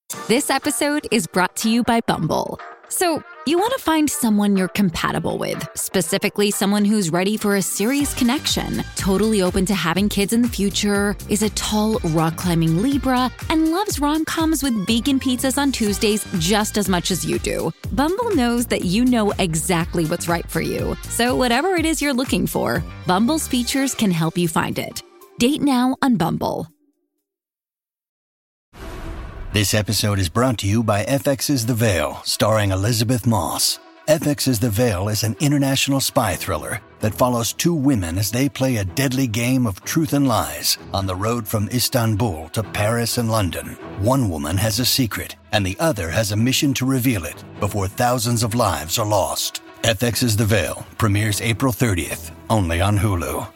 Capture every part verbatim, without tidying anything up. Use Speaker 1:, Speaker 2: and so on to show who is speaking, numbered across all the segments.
Speaker 1: This episode is brought to you by Bumble. So, you want to find someone you're compatible with, specifically someone who's ready for a serious connection, totally open to having kids in the future, is a tall, rock-climbing Libra, and loves rom-coms with vegan pizzas on Tuesdays just as much as you do. Bumble knows that you know exactly what's right for you. So whatever it is you're looking for, Bumble's features can help you find it. Date now on Bumble.
Speaker 2: This episode is brought to you by F X's The Veil, starring Elizabeth Moss. F X's The Veil is an international spy thriller that follows two women as they play a deadly game of truth and lies on the road from Istanbul to Paris and London. One woman has a secret, and the other has a mission to reveal it before thousands of lives are lost. F X's The Veil premieres April thirtieth, only on Hulu.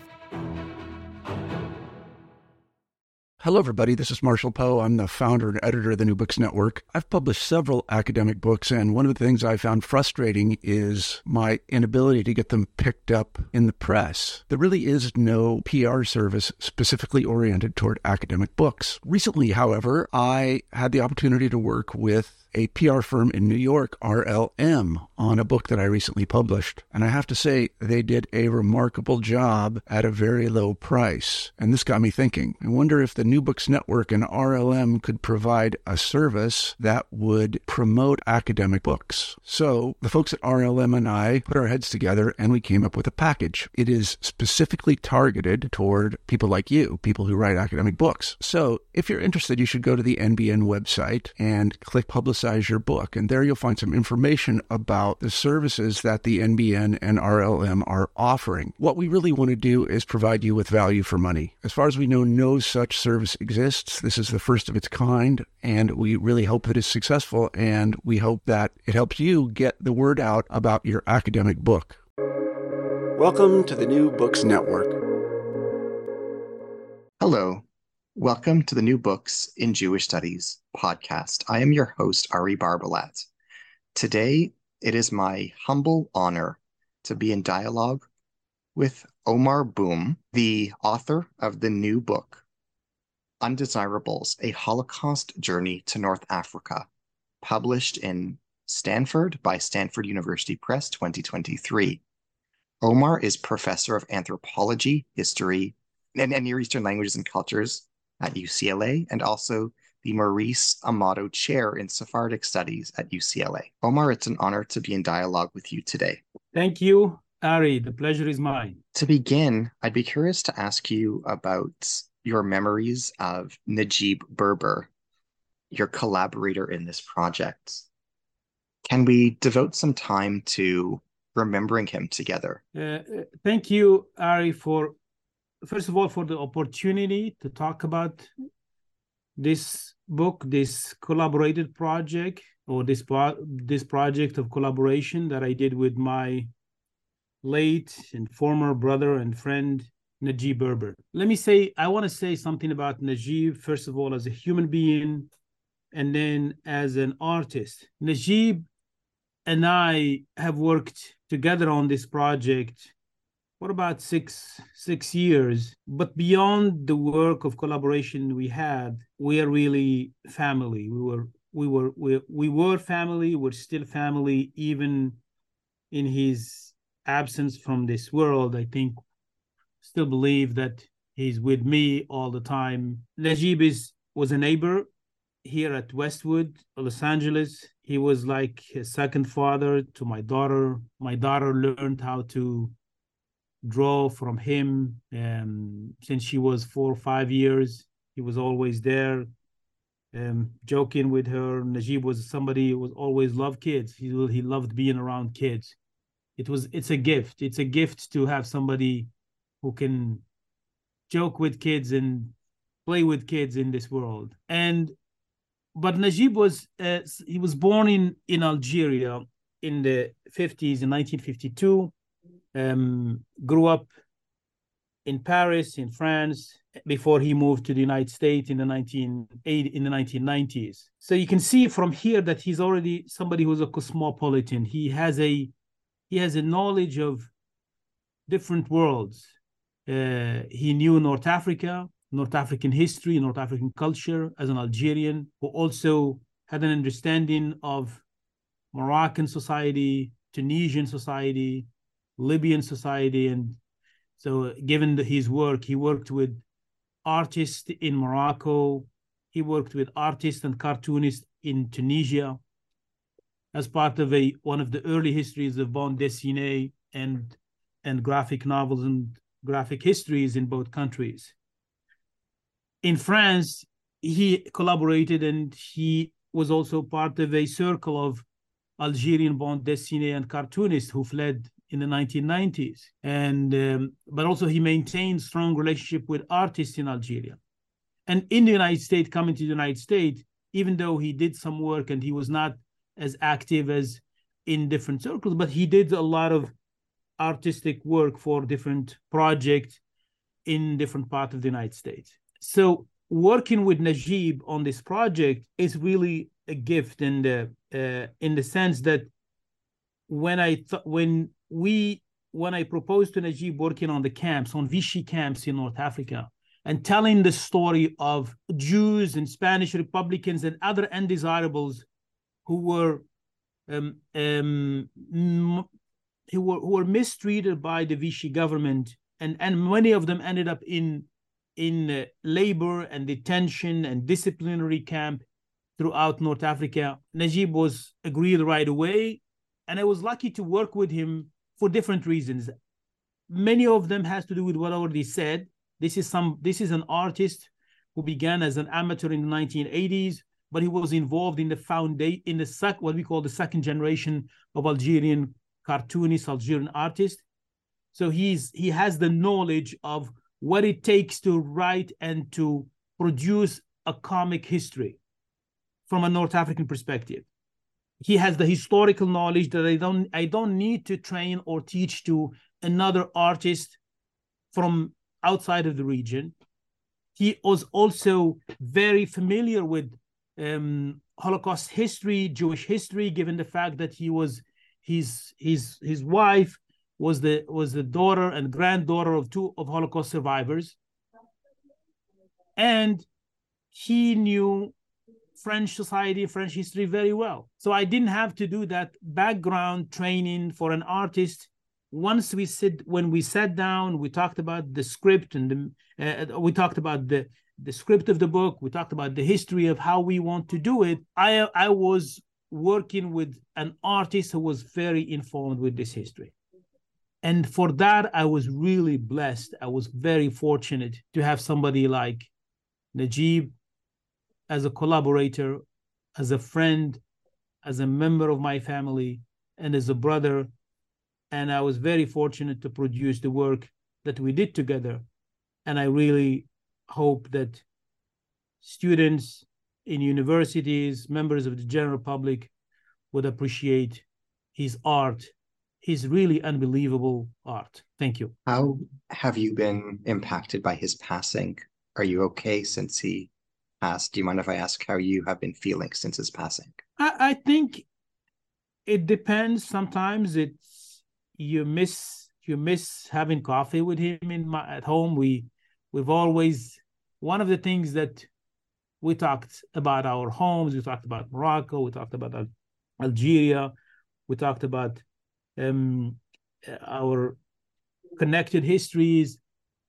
Speaker 3: Hello, everybody. This is Marshall Poe. I'm the founder and editor of the New Books Network. I've published several academic books, and one of the things I found frustrating is my inability to get them picked up in the press. There really is no P R service specifically oriented toward academic books. Recently, however, I had the opportunity to work with a P R firm in New York, R L M, on a book that I recently published. And I have to say, they did a remarkable job at a very low price. And this got me thinking. I wonder if the New Books Network and R L M could provide a service that would promote academic books. So the folks at R L M and I put our heads together and we came up with a package. It is specifically targeted toward people like you, people who write academic books. So if you're interested, you should go to the N B N website and click Publicize your book. And there you'll find some information about the services that the N B N and R L M are offering. What we really want to do is provide you with value for money. As far as we know, no such service exists. This is the first of its kind, and we really hope it is successful, and we hope that it helps you get the word out about your academic book. Welcome to the New Books Network.
Speaker 4: Hello. Welcome to the New Books in Jewish Studies podcast. I am your host, Ari Barbalat. Today, it is my humble honor to be in dialogue with Omar Boum, the author of the new book, Undesirables, A Holocaust Journey to North Africa, published in Stanford by Stanford University Press twenty twenty-three. Omar is professor of anthropology, history, and, and Near Eastern languages and cultures at U C L A, and also the Maurice Amato Chair in Sephardic Studies at U C L A. Omar, it's an honor to be in dialogue with you today.
Speaker 5: Thank you, Ari. The pleasure is mine.
Speaker 4: To begin, I'd be curious to ask you about your memories of Najib Berber, your collaborator in this project. Can we devote some time to remembering him together?
Speaker 5: Uh, thank you, Ari, for First of all, for the opportunity to talk about this book, this collaborated project, or this, pro- this project of collaboration that I did with my late and former brother and friend, Najib Berber. Let me say, I want to say something about Najib, first of all, as a human being, and then as an artist. Najib and I have worked together on this project for about six six years. But beyond the work of collaboration we had, we are really family. We were we were we, we were family. We're still family, even in his absence from this world. I think still believe that he's with me all the time. Najib is was a neighbor here at Westwood, Los Angeles. He was like a second father to my daughter. My daughter learned how to draw from him um, since she was four or five years. He was always there, um, joking with her. Najib was somebody who was always loved kids. He he loved being around kids. It was it's a gift. It's a gift to have somebody who can joke with kids and play with kids in this world. And but Najib was uh, he was born in in Algeria in the fifties, in nineteen fifty-two. Um, grew up in Paris, in France, before he moved to the United States in the nineteen eighty, in the nineteen nineties. So you can see from here that he's already somebody who's a cosmopolitan. He has a he has a knowledge of different worlds. Uh, he knew North Africa, North African history, North African culture as an Algerian, who also had an understanding of Moroccan society, Tunisian society, Libyan society. And so given the, his work, he worked with artists in Morocco. He worked with artists and cartoonists in Tunisia as part of a one of the early histories of bande dessinée and, and graphic novels and graphic histories in both countries. In France, he collaborated, and he was also part of a circle of Algerian bande dessinée and cartoonists who fled in the nineteen nineties. And um, but also he maintained strong relationship with artists in Algeria. And in the United States, coming to the United States, even though he did some work and he was not as active as in different circles, but he did a lot of artistic work for different projects in different parts of the United States. So working with Najib on this project is really a gift in the uh, in the sense that when I th- when we when I proposed to Najib working on the camps, on Vichy camps in North Africa, and telling the story of Jews and Spanish Republicans and other undesirables who were um, um, who were who were mistreated by the Vichy government, and and many of them ended up in in uh, labor and detention and disciplinary camp throughout North Africa. Najib was agreed right away, and I was lucky to work with him for different reasons. Many of them has to do with what I already said. This is some. This is an artist who began as an amateur in the nineteen eighties, but he was involved in the foundation, in the sec, what we call the second generation of Algerian cartoonists, Algerian artists. So he's he has the knowledge of what it takes to write and to produce a comic history from a North African perspective. He has the historical knowledge that I don't I don't need to train or teach to another artist from outside of the region. He was also very familiar with um, Holocaust history, Jewish history, given the fact that he was his his his wife was the was the daughter and granddaughter of two of Holocaust survivors, and he knew French society, French history very well. So I didn't have to do that background training for an artist. Once we sit, when we sat down, we talked about the script and the, uh, we talked about the, the script of the book. We talked about the history of how we want to do it. I, I was working with an artist who was very informed with this history. And for that, I was really blessed. I was very fortunate to have somebody like Najib as a collaborator, as a friend, as a member of my family, and as a brother. And I was very fortunate to produce the work that we did together. And I really hope that students in universities, members of the general public, would appreciate his art, his really unbelievable art. Thank you.
Speaker 4: How have you been impacted by his passing? Are you okay since he passed? Do you mind if I ask how you have been feeling since his passing?
Speaker 5: I, I think it depends. Sometimes it's you miss you miss having coffee with him in my, at home. We we've always one of the things that we talked about our homes. We talked about Morocco. We talked about Al- Algeria. We talked about um, our connected histories.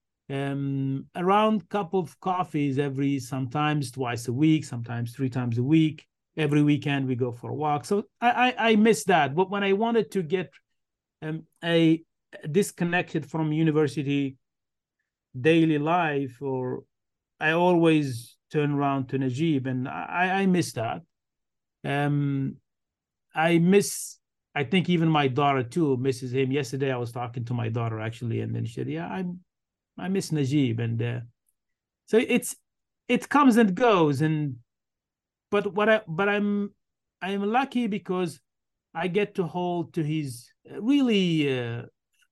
Speaker 5: Um, around cup of coffees every, sometimes twice a week, sometimes three times a week. Every weekend we go for a walk. So I I, I miss that. But when I wanted to get um, a disconnected from university daily life, or I always turn around to Najib, and I I miss that. Um, I miss. I think even my daughter too misses him. Yesterday I was talking to my daughter actually, and then she said, "Yeah, I'm." I miss Najib," and uh, so it's it comes and goes, and but what I but I'm I'm lucky because I get to hold to his really uh,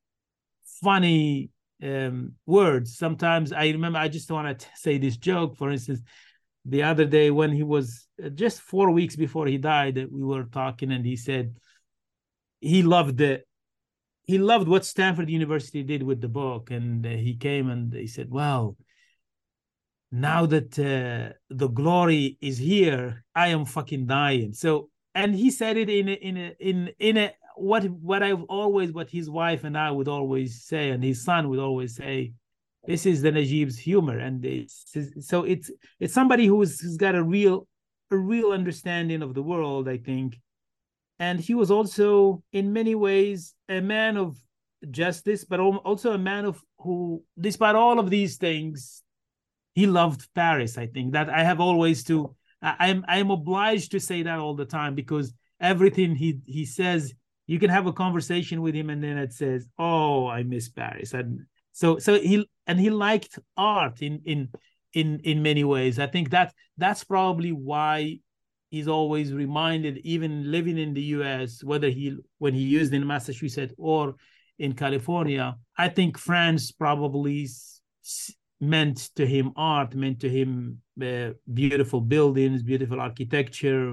Speaker 5: funny um, words. Sometimes I remember I just want to say this joke. For instance, the other day when he was uh, just four weeks before he died, we were talking, and he said he loved the. He loved what Stanford University did with the book, and uh, he came and he said, "Well, now that uh, the glory is here, I am fucking dying. So, and he said it in a, in a, in in a what what I've always what his wife and I would always say, and his son would always say, this is the Najib's humor, and it's, so it's it's somebody who's, who's got a real a real understanding of the world, I think, and he was also in many ways a man of justice, but also a man of who, despite all of these things, he loved Paris. I think that I have always to I am I am obliged to say that all the time, because everything he he says, you can have a conversation with him and then it says, oh, I miss Paris. And so so he and he liked art in in in in many ways. I think that that's probably why he's always reminded, even living in the U S, whether he when he used in Massachusetts or in California, I think France probably meant to him art, meant to him uh, beautiful buildings, beautiful architecture,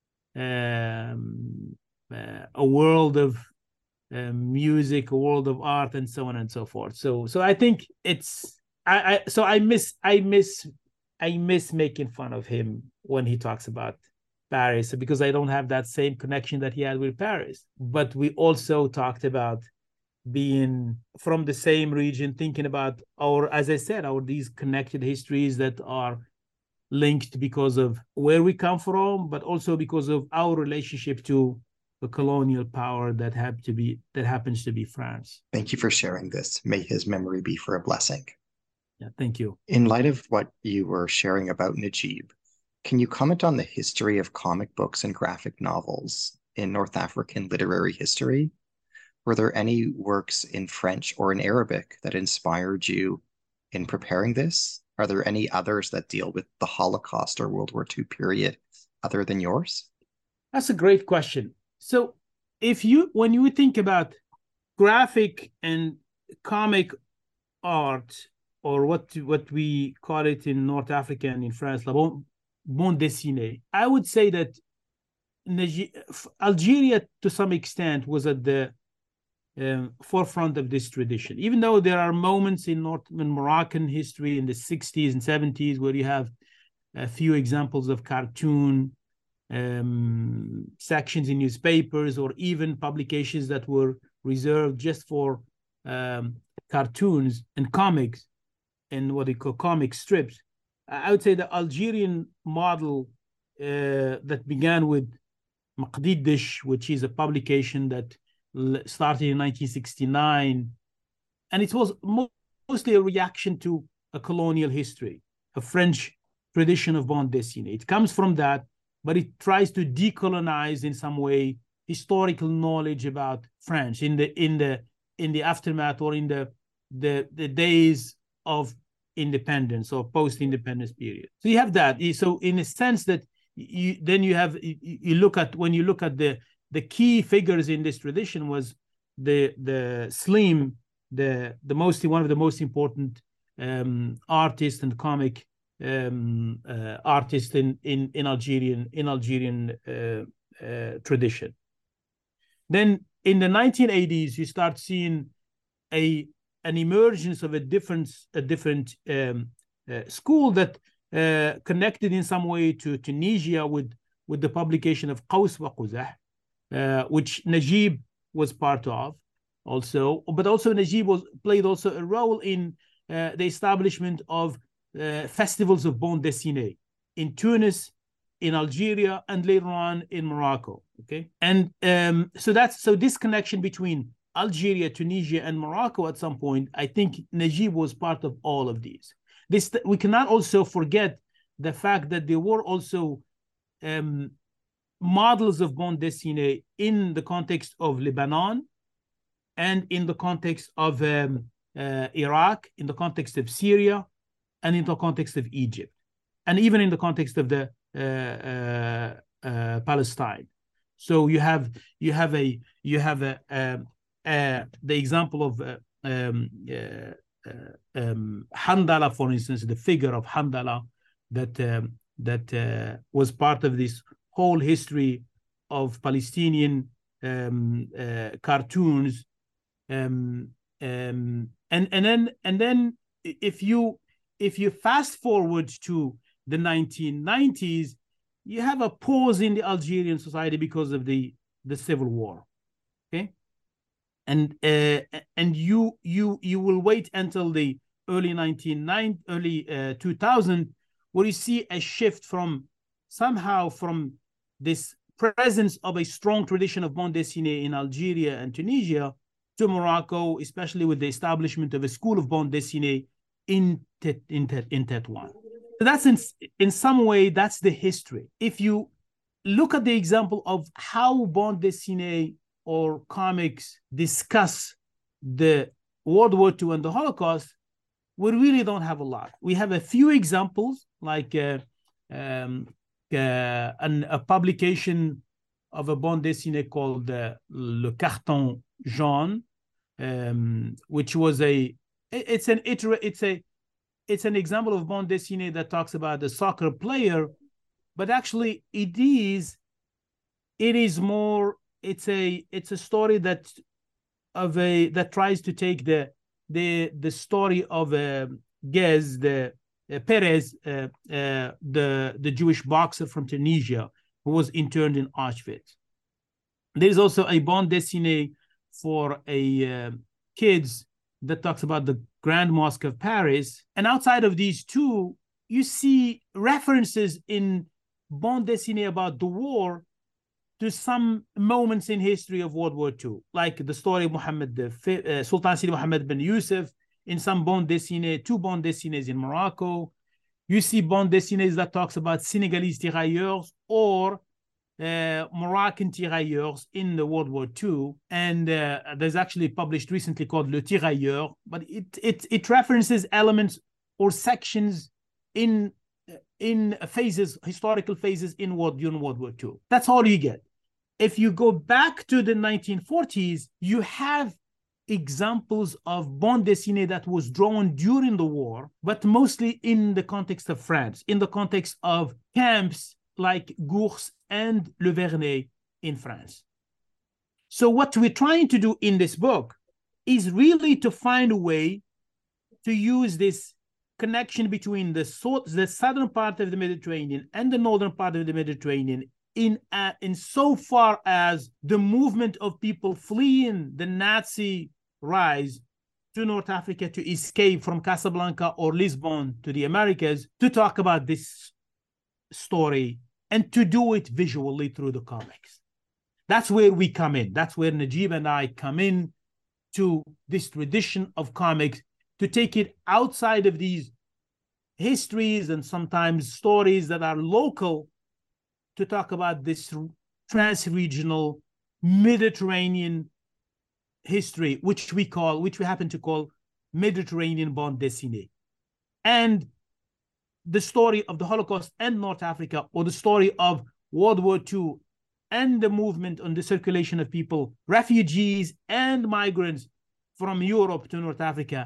Speaker 5: um, uh, a world of uh, music, a world of art, and so on and so forth. So, so I think it's I, I so I miss I miss I miss making fun of him when he talks about Paris, because I don't have that same connection that he had with Paris. But we also talked about being from the same region, thinking about our, as I said, our these connected histories that are linked because of where we come from, but also because of our relationship to the colonial power that have to be that happens to be France.
Speaker 4: Thank you for sharing this. May his memory be for a blessing.
Speaker 5: Yeah, thank you.
Speaker 4: In light of what you were sharing about Najib, can you comment on the history of comic books and graphic novels in North African literary history? Were there any works in French or in Arabic that inspired you in preparing this? Are there any others that deal with the Holocaust or World War Two period other than yours?
Speaker 5: That's a great question. So if you, when you think about graphic and comic art, or what, what we call it in North Africa and in France, la bande dessinée, I would say that Algeria, to some extent, was at the Um, forefront of this tradition, even though there are moments in North in Moroccan history in the sixties and seventies where you have a few examples of cartoon um, sections in newspapers, or even publications that were reserved just for um, cartoons and comics and what they call comic strips. I would say the Algerian model uh, that began with Maqdidish, which is a publication that started in nineteen sixty-nine, and it was mostly a reaction to a colonial history, a French tradition of bande dessinée. It comes from that, but it tries to decolonize in some way historical knowledge about France in the in the in the aftermath, or in the the, the days of independence or post-independence period. So you have that. So in a sense that you then you have you, you look at when you look at the the key figures in this tradition was the the Slim, the the most one of the most important um, artists and comic um, uh, artists in in in Algerian in Algerian uh, uh, tradition. Then in the nineteen eighties, you start seeing a an emergence of a different a different um, uh, school that uh, connected in some way to Tunisia with with the publication of Qaws wa Quzah. Uh, which Najib was part of also, but also Najib was played also a role in uh, the establishment of uh, festivals of bande dessinée in Tunis, in Algeria, and later on in Morocco. Okay, and um, so that's so this connection between Algeria, Tunisia, and Morocco at some point, I think Najib was part of all of these. This we cannot also forget the fact that there were also um, models of bande dessinée in the context of Lebanon, and in the context of um, uh, Iraq, in the context of Syria, and in the context of Egypt, and even in the context of the uh, uh, uh, Palestine. So you have you have a you have a, a, a the example of uh, um, uh, uh, um, Handala, for instance, the figure of Handala that um, that uh, was part of this whole history of Palestinian um, uh, cartoons, um, um, and and then and then if you if you fast forward to the nineteen nineties, you have a pause in the Algerian society because of the, the civil war. Okay. And uh, and you you you will wait until the early nineteen ninety, early uh, two thousand, where you see a shift from somehow from this presence of a strong tradition of bande dessinée in Algeria and Tunisia to Morocco, especially with the establishment of a school of bande dessinée in in in Tétouan. So that's in in some way that's the history. If you look at the example of how bande dessinée or comics discuss the World War Two and the Holocaust, we really don't have a lot. We have a few examples, like uh, um, uh, an, a publication of a bande dessinée called uh, Le Carton Jaune, um, which was a it's an it's a it's an example of bande dessinée that talks about a soccer player, but actually it is it is more. It's a it's a story that of a that tries to take the the the story of uh, Gez, the uh, Perez, uh, uh, the the Jewish boxer from Tunisia who was interned in Auschwitz. There is also a bande dessinée for a uh, kids that talks about the Grand Mosque of Paris. And outside of these two, you see references in bande dessinée about the war to some moments in history of World War Two, like the story of Muhammad, uh, Sultan Sidi Muhammad bin Yusuf, in some bande dessinée, two bande dessinées in Morocco. You see bande dessinées that talks about Senegalese tirailleurs or uh, Moroccan tirailleurs in the World War Two. And uh, there's actually published recently called Le Tirailleur, but it, it, it references elements or sections in in phases, historical phases in World, during World War Two. That's all you get. If you go back to the nineteen forties, you have examples of bande dessinée that was drawn during the war, but mostly in the context of France, in the context of camps like Gours and Le Vernet in France. So what we're trying to do in this book is really to find a way to use this connection between the, so, the southern part of the Mediterranean and the northern part of the Mediterranean in, uh, in so far as the movement of people fleeing the Nazi rise to North Africa to escape from Casablanca or Lisbon to the Americas, to talk about this story and to do it visually through the comics. That's where we come in. That's where Najib and I come in to this tradition of comics, to take it outside of these histories and sometimes stories that are local, to talk about this trans-regional Mediterranean history, which we call, which we happen to call Mediterranean bande dessinée. And the story of the Holocaust and North Africa, or the story of World War Two and the movement on the circulation of people, refugees and migrants from Europe to North Africa,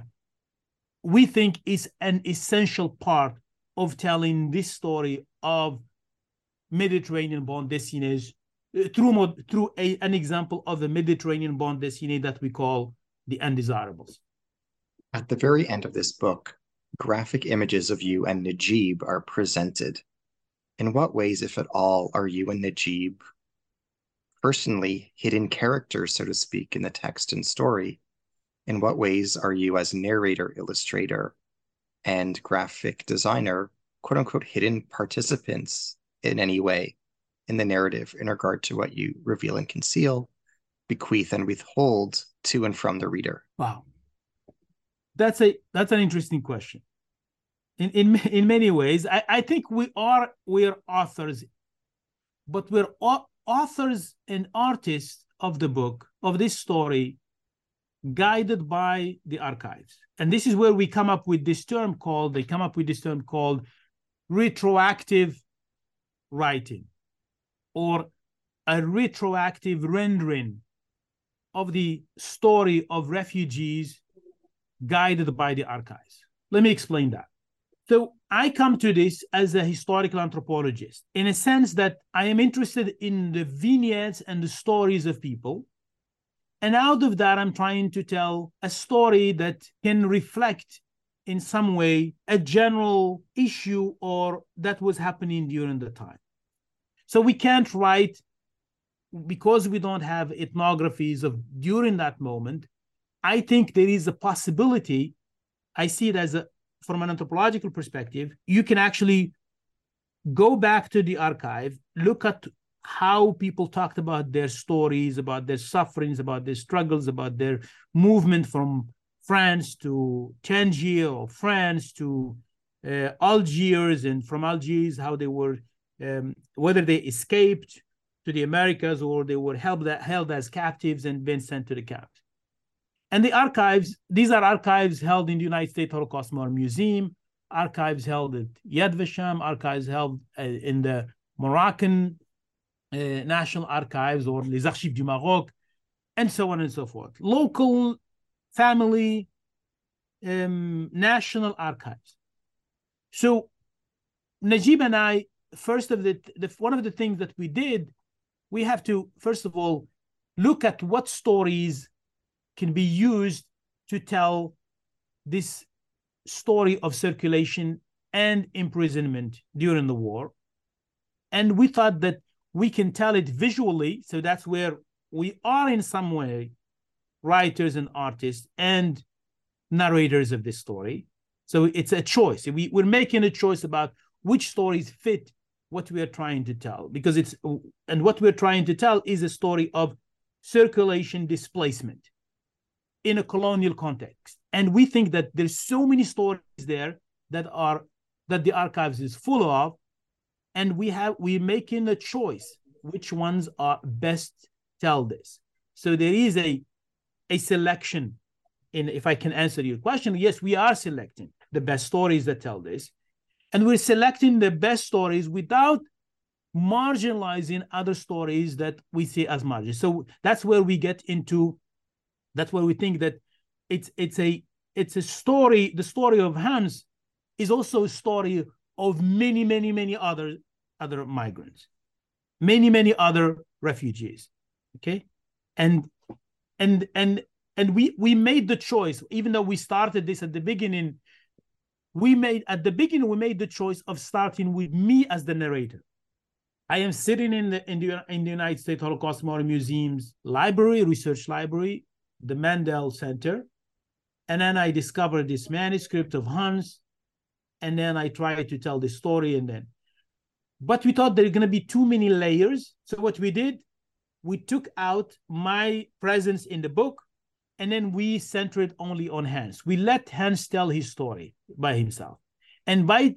Speaker 5: we think is an essential part of telling this story of Mediterranean bande dessinées through, through a, an example of the Mediterranean bande dessinée that we call The Undesirables.
Speaker 4: At the very end of this book, graphic images of you and Najib are presented. In what ways, if at all, are you and Najib personally hidden characters, so to speak, in the text and story? In what ways are you, as narrator, illustrator, and graphic designer, quote unquote, hidden participants in any way in the narrative in regard to what you reveal and conceal, bequeath and withhold to and from the reader?
Speaker 5: Wow. That's a that's an interesting question. In in in many ways, I, I think we are we're authors, but we're authors and artists of the book, of this story, guided by the archives. And this is where we come up with this term called, they come up with this term called retroactive writing, or a retroactive rendering of the story of refugees guided by the archives. Let me explain that. So I come to this as a historical anthropologist, in a sense that I am interested in the vignettes and the stories of people. And out of that, I'm trying to tell a story that can reflect in some way a general issue or that was happening during the time. So we can't write, because we don't have ethnographies of during that moment. I think there is a possibility, I see it as a, from an anthropological perspective, you can actually go back to the archive, look at how people talked about their stories, about their sufferings, about their struggles, about their movement from France to Tangier, or France to uh, Algiers, and from Algiers, how they were, um, whether they escaped to the Americas or they were held, held as captives and been sent to the camps. And the archives, these are archives held in the United States Holocaust Memorial Museum, archives held at Yad Vashem, archives held uh, in the Moroccan uh, National Archives or Les Archives du Maroc, and so on and so forth. Local, family, um, national archives. So Najeeb and I, first of the, the one of the things that we did, we have to, first of all, look at what stories can be used to tell this story of circulation and imprisonment during the war. And we thought that we can tell it visually. So that's where we are in some way writers and artists and narrators of this story. So it's a choice. We, we're making a choice about which stories fit what we are trying to tell, because it's, and what we're trying to tell is a story of circulation displacement in a colonial context. And we think that there's so many stories there that are, that the archives is full of, and we have, we're making a choice which ones are best tell this. So there is a, a selection in, if I can answer your question, yes, we are selecting the best stories that tell this. And we're selecting the best stories without marginalizing other stories that we see as marginal. So that's where we get into, that's where we think that it's it's a it's a story. The story of Hans is also a story of many, many, many other other migrants, many, many other refugees. Okay, and and and and we we made the choice, even though we started this at the beginning. We made at the beginning we made the choice of starting with me as the narrator. I am sitting in the in the, in the United States Holocaust Memorial Museum's library, research library, the Mandel Center, and then I discovered this manuscript of Hans, and then I tried to tell the story, and then, but we thought there are going to be too many layers. So what we did, we took out my presence in the book, and then we centered only on Hans. We let Hans tell his story by himself, and by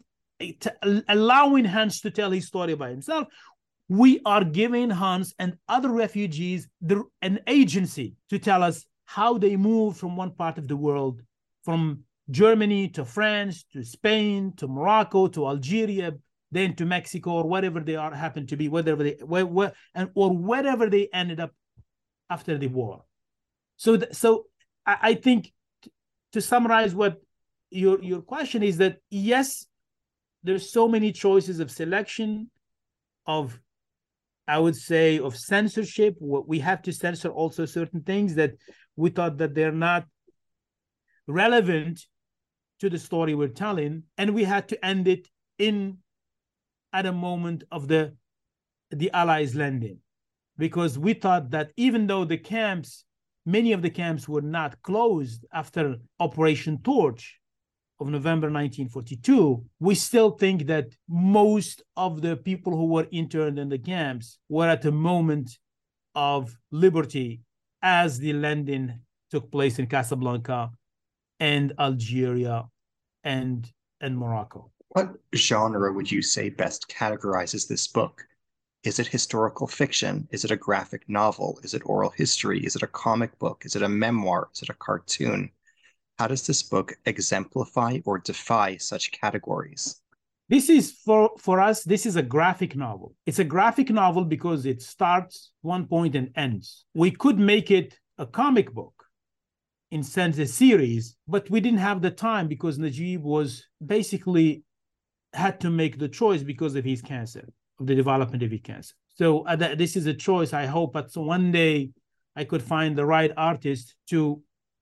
Speaker 5: allowing Hans to tell his story by himself, we are giving Hans and other refugees the, an agency to tell us how they move from one part of the world, from Germany to France, to Spain, to Morocco, to Algeria, then to Mexico, or whatever they are happen to be, whatever they, where, where, and or wherever they ended up after the war. So, th- so I, I think t- to summarize what your your question is, that yes, there's so many choices of selection, of, I would say, of censorship. We have to censor also certain things that we thought that they're not relevant to the story we're telling, and we had to end it in at a moment of the the Allies landing, because we thought that even though the camps, many of the camps were not closed after Operation Torch of November nineteen forty-two, we still think that most of the people who were interned in the camps were at a moment of liberty as the landing took place in Casablanca and Algeria and, and Morocco.
Speaker 4: What genre would you say best categorizes this book? Is it historical fiction? Is it a graphic novel? Is it oral history? Is it a comic book? Is it a memoir? Is it a cartoon? How does this book exemplify or defy such categories?
Speaker 5: This is, for, for us, this is a graphic novel. It's a graphic novel because it starts one point and ends. We could make it a comic book, in sense a series, but we didn't have the time because Najeeb was basically had to make the choice because of his cancer, of the development of his cancer. So uh, th- this is a choice. I hope that one day I could find the right artist to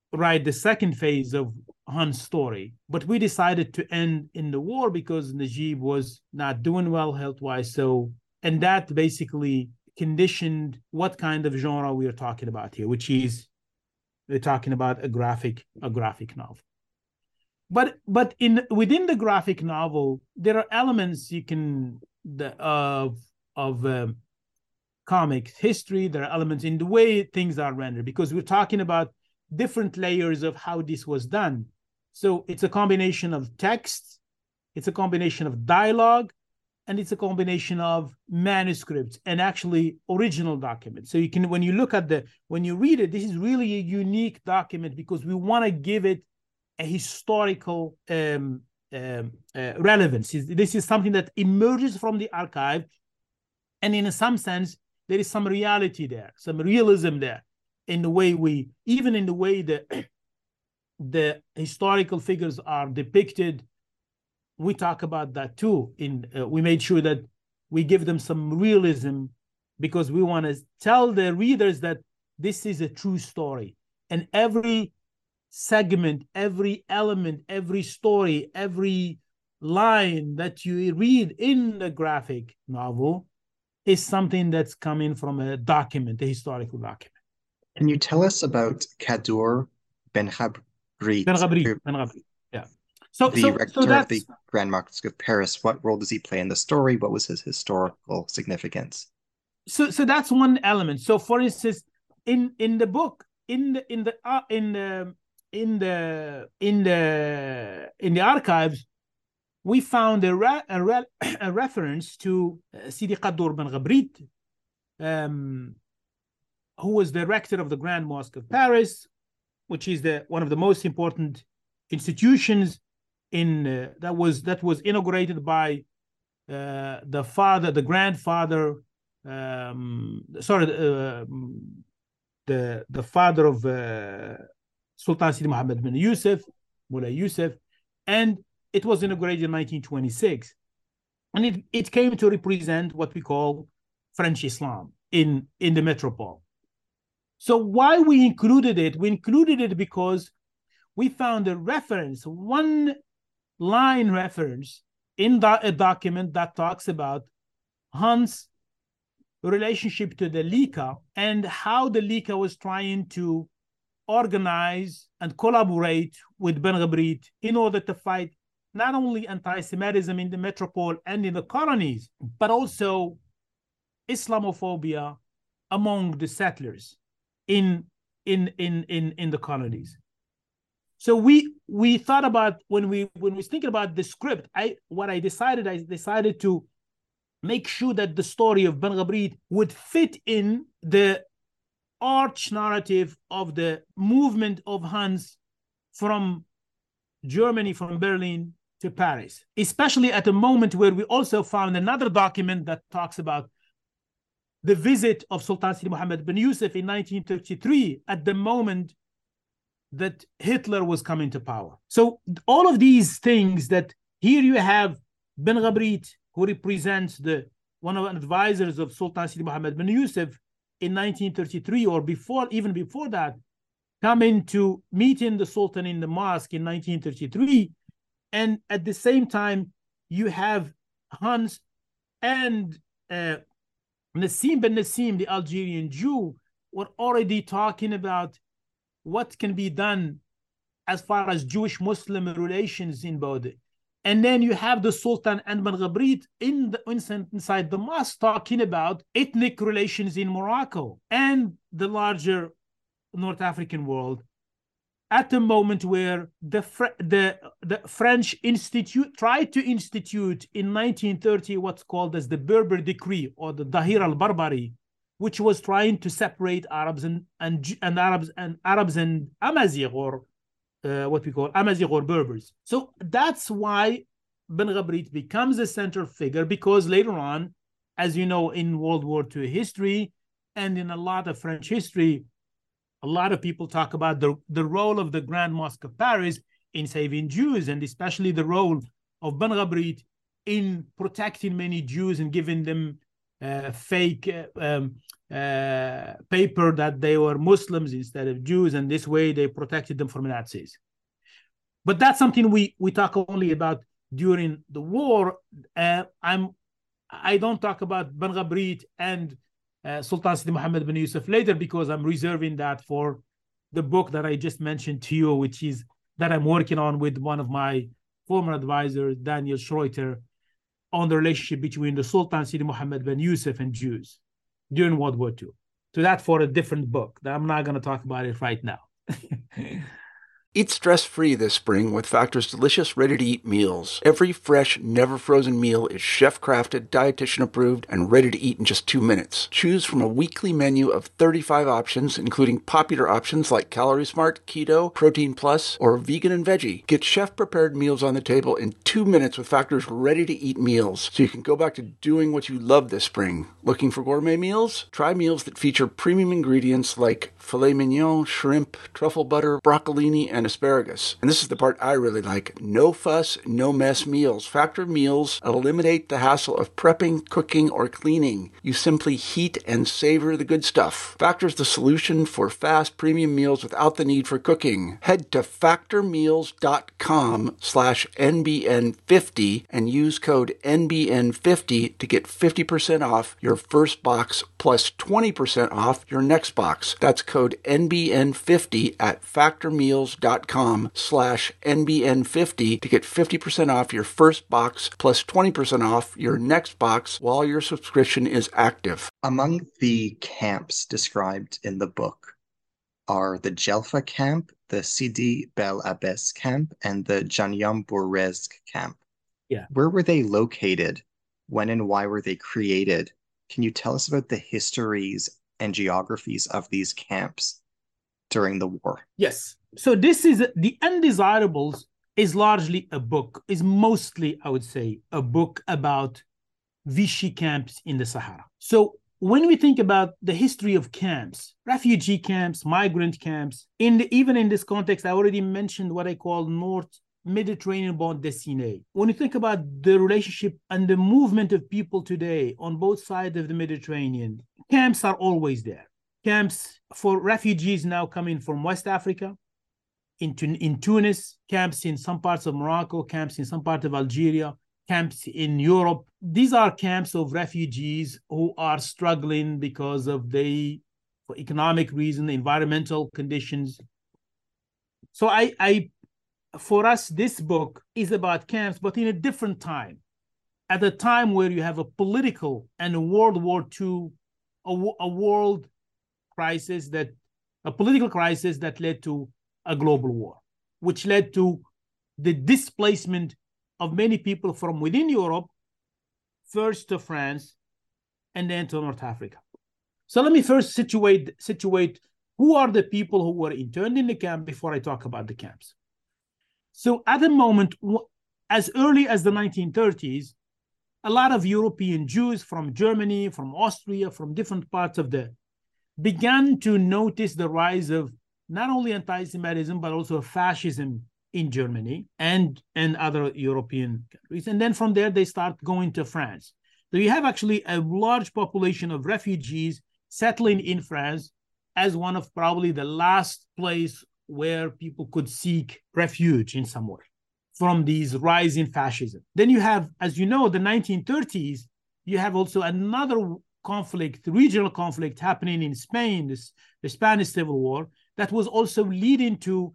Speaker 5: write the second phase of Hans' story. But we decided to end in the war because Najib was not doing well health-wise. So, and that basically conditioned what kind of genre we are talking about here, which is we're talking about a graphic, a graphic novel. But but in within the graphic novel, there are elements you can the of of um, comics history. There are elements in the way things are rendered, because we're talking about different layers of how this was done. So it's a combination of text, it's a combination of dialogue, and it's a combination of manuscripts and actually original documents. So you can, when you look at the, when you read it, this is really a unique document because we want to give it a historical um, um, uh, relevance. This is something that emerges from the archive, and in some sense, there is some reality there, some realism there, in the way we, even in the way the, the historical figures are depicted. We talk about that too. In uh, we made sure that we give them some realism because we want to tell the readers that this is a true story. And every segment, every element, every story, every line that you read in the graphic novel is something that's coming from a document, a historical document.
Speaker 4: Can you tell us about Kadur Ben Ghabrit?
Speaker 5: Ben Ghabrit, Ben Ghabrit, yeah. So,
Speaker 4: the
Speaker 5: so,
Speaker 4: rector
Speaker 5: so
Speaker 4: of the Grand Mosque of Paris. What role does he play in the story? What was his historical significance?
Speaker 5: So, so that's one element. So, for instance, in in the book, in the in the uh, in the in the in the in the archives, we found a re, a, re, a reference to uh, Sidi Kadur Ben Ghabrit, um, who was the rector of the Grand Mosque of Paris, which is the one of the most important institutions in uh, that was that was inaugurated by uh, the father, the grandfather, um, sorry, uh, the the father of uh, Sultan Sidi Muhammad bin Yusuf, Mullah Yusuf, and it was inaugurated in nineteen twenty-six, and it it came to represent what we call French Islam in in the metropole. So why we included it? We included it because we found a reference, one line reference in the, a document that talks about Hans' relationship to the Liqa and how the Liqa was trying to organize and collaborate with Ben Ghabrit in order to fight not only anti-Semitism in the metropole and in the colonies, but also Islamophobia among the settlers in in in in, in the colonies. So we we thought about when we when we was thinking about the script, I what I decided, I decided to make sure that the story of Ben Ghabrit would fit in the arch narrative of the movement of Hans from Germany, from Berlin to Paris, especially at a moment where we also found another document that talks about the visit of Sultan Sidi Muhammad bin Yusuf in nineteen thirty-three at the moment that Hitler was coming to power. So all of these things that here you have Ben Ghabrit, who represents the one of the advisors of Sultan Sidi Muhammad bin Yusuf in nineteen thirty-three, or before, even before that, coming to meeting the Sultan in the mosque in nineteen thirty-three. And at the same time, you have Hans and uh, Nassim ben Nassim, the Algerian Jew, were already talking about what can be done as far as Jewish-Muslim relations in both. And then you have the Sultan and Ben Ghabrit in the, inside the mosque talking about ethnic relations in Morocco and the larger North African world at the moment where the, the, the French institute tried to institute in nineteen thirty what's called as the Berber Decree, or the Dahir al-Barbari, which was trying to separate Arabs and, and, and Arabs and Arabs and Amazigh, or uh, what we call Amazigh or Berbers. So that's why Ben Ghabrit becomes a central figure, because later on, as you know, in World War Two history and in a lot of French history, a lot of people talk about the, the role of the Grand Mosque of Paris in saving Jews, and especially the role of Ben Ghabrit in protecting many Jews and giving them uh, fake uh, um, uh, paper that they were Muslims instead of Jews, and this way they protected them from Nazis. But that's something we we talk only about during the war. Uh, I'm I don't talk about Ben Ghabrit and uh, Sultan Sidi Mohammed bin Yusuf later, because I'm reserving that for the book that I just mentioned to you, which is that I'm working on with one of my former advisors, Daniel Schroeter, on the relationship between the Sultan Sidi Mohammed bin Yusuf and Jews during World War Two. So that's for a different book that I'm not going to talk about it right now.
Speaker 3: Eat stress-free this spring with Factor's delicious, ready-to-eat meals. Every fresh, never-frozen meal is chef-crafted, dietitian-approved, and ready to eat in just two minutes. Choose from a weekly menu of thirty-five options, including popular options like Calorie Smart, Keto, Protein Plus, or Vegan and Veggie. Get chef-prepared meals on the table in two minutes with Factor's ready-to-eat meals, so you can go back to doing what you love this spring. Looking for gourmet meals? Try meals that feature premium ingredients like filet mignon, shrimp, truffle butter, broccolini, and asparagus. And this is the part I really like. No fuss, no mess meals. Factor meals eliminate the hassle of prepping, cooking, or cleaning. You simply heat and savor the good stuff. Factor's the solution for fast premium meals without the need for cooking. Head to factormeals.com slash NBN50 and use code N B N fifty to get fifty percent off your first box plus twenty percent off your next box. That's code N B N fifty at factormeals.com slash NBN50 to get fifty percent off your first box plus twenty percent off your next box while your subscription is active.
Speaker 4: Among the camps described in the book are the Jelfa camp, the Sidi Bel Abbes camp, and the Janyam Borezg camp.
Speaker 5: Yeah.
Speaker 4: Where were they located? When and why were they created? Can you tell us about the histories and geographies of these camps during the war?
Speaker 5: Yes. So this is The Undesirables is largely a book, is mostly, I would say, a book about Vichy camps in the Sahara. So when we think about the history of camps, refugee camps, migrant camps, in the, even in this context, I already mentioned what I call North Mediterranean bande dessinée. When you think about the relationship and the movement of people today on both sides of the Mediterranean, camps are always there. Camps for refugees now coming from West Africa, into in Tunis, camps in some parts of Morocco, camps in some part of Algeria, camps in Europe. These are camps of refugees who are struggling because of the for economic reason, environmental conditions. So I, I, for us, this book is about camps, but in a different time, at a time where you have a political and a World War Two, a, a world crisis that, a political crisis that led to a global war, which led to the displacement of many people from within Europe, first to France, and then to North Africa. So let me first situate, situate who are the people who were interned in the camp before I talk about the camps. So at the moment, as early as the nineteen thirties, a lot of European Jews from Germany, from Austria, from different parts of the, began to notice the rise of not only anti-Semitism, but also fascism in Germany and, and other European countries. And then from there, they start going to France. So you have actually a large population of refugees settling in France as one of probably the last place where people could seek refuge in some way from these rising fascism. Then you have, as you know, the nineteen thirties, you have also another conflict, regional conflict happening in Spain, this, the Spanish Civil War, that was also leading to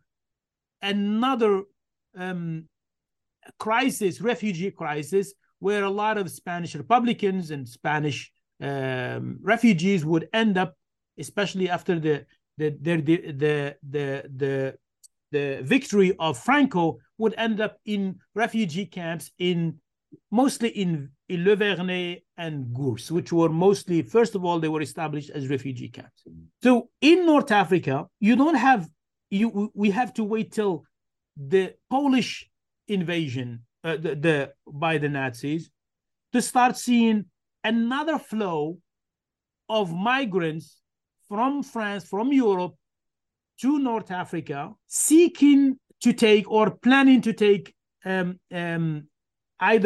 Speaker 5: another um, crisis, refugee crisis, where a lot of Spanish Republicans and Spanish um, refugees would end up, especially after the the the the the the, the victory of Franco, would end up in refugee camps in mostly in, in Le Vernet and Gurs, which were mostly, first of all, they were established as refugee camps. So in North Africa, you don't have, you we have to wait till the Polish invasion uh, the, the by the Nazis to start seeing another flow of migrants from France, from Europe to North Africa, seeking to take or planning to take um, um, either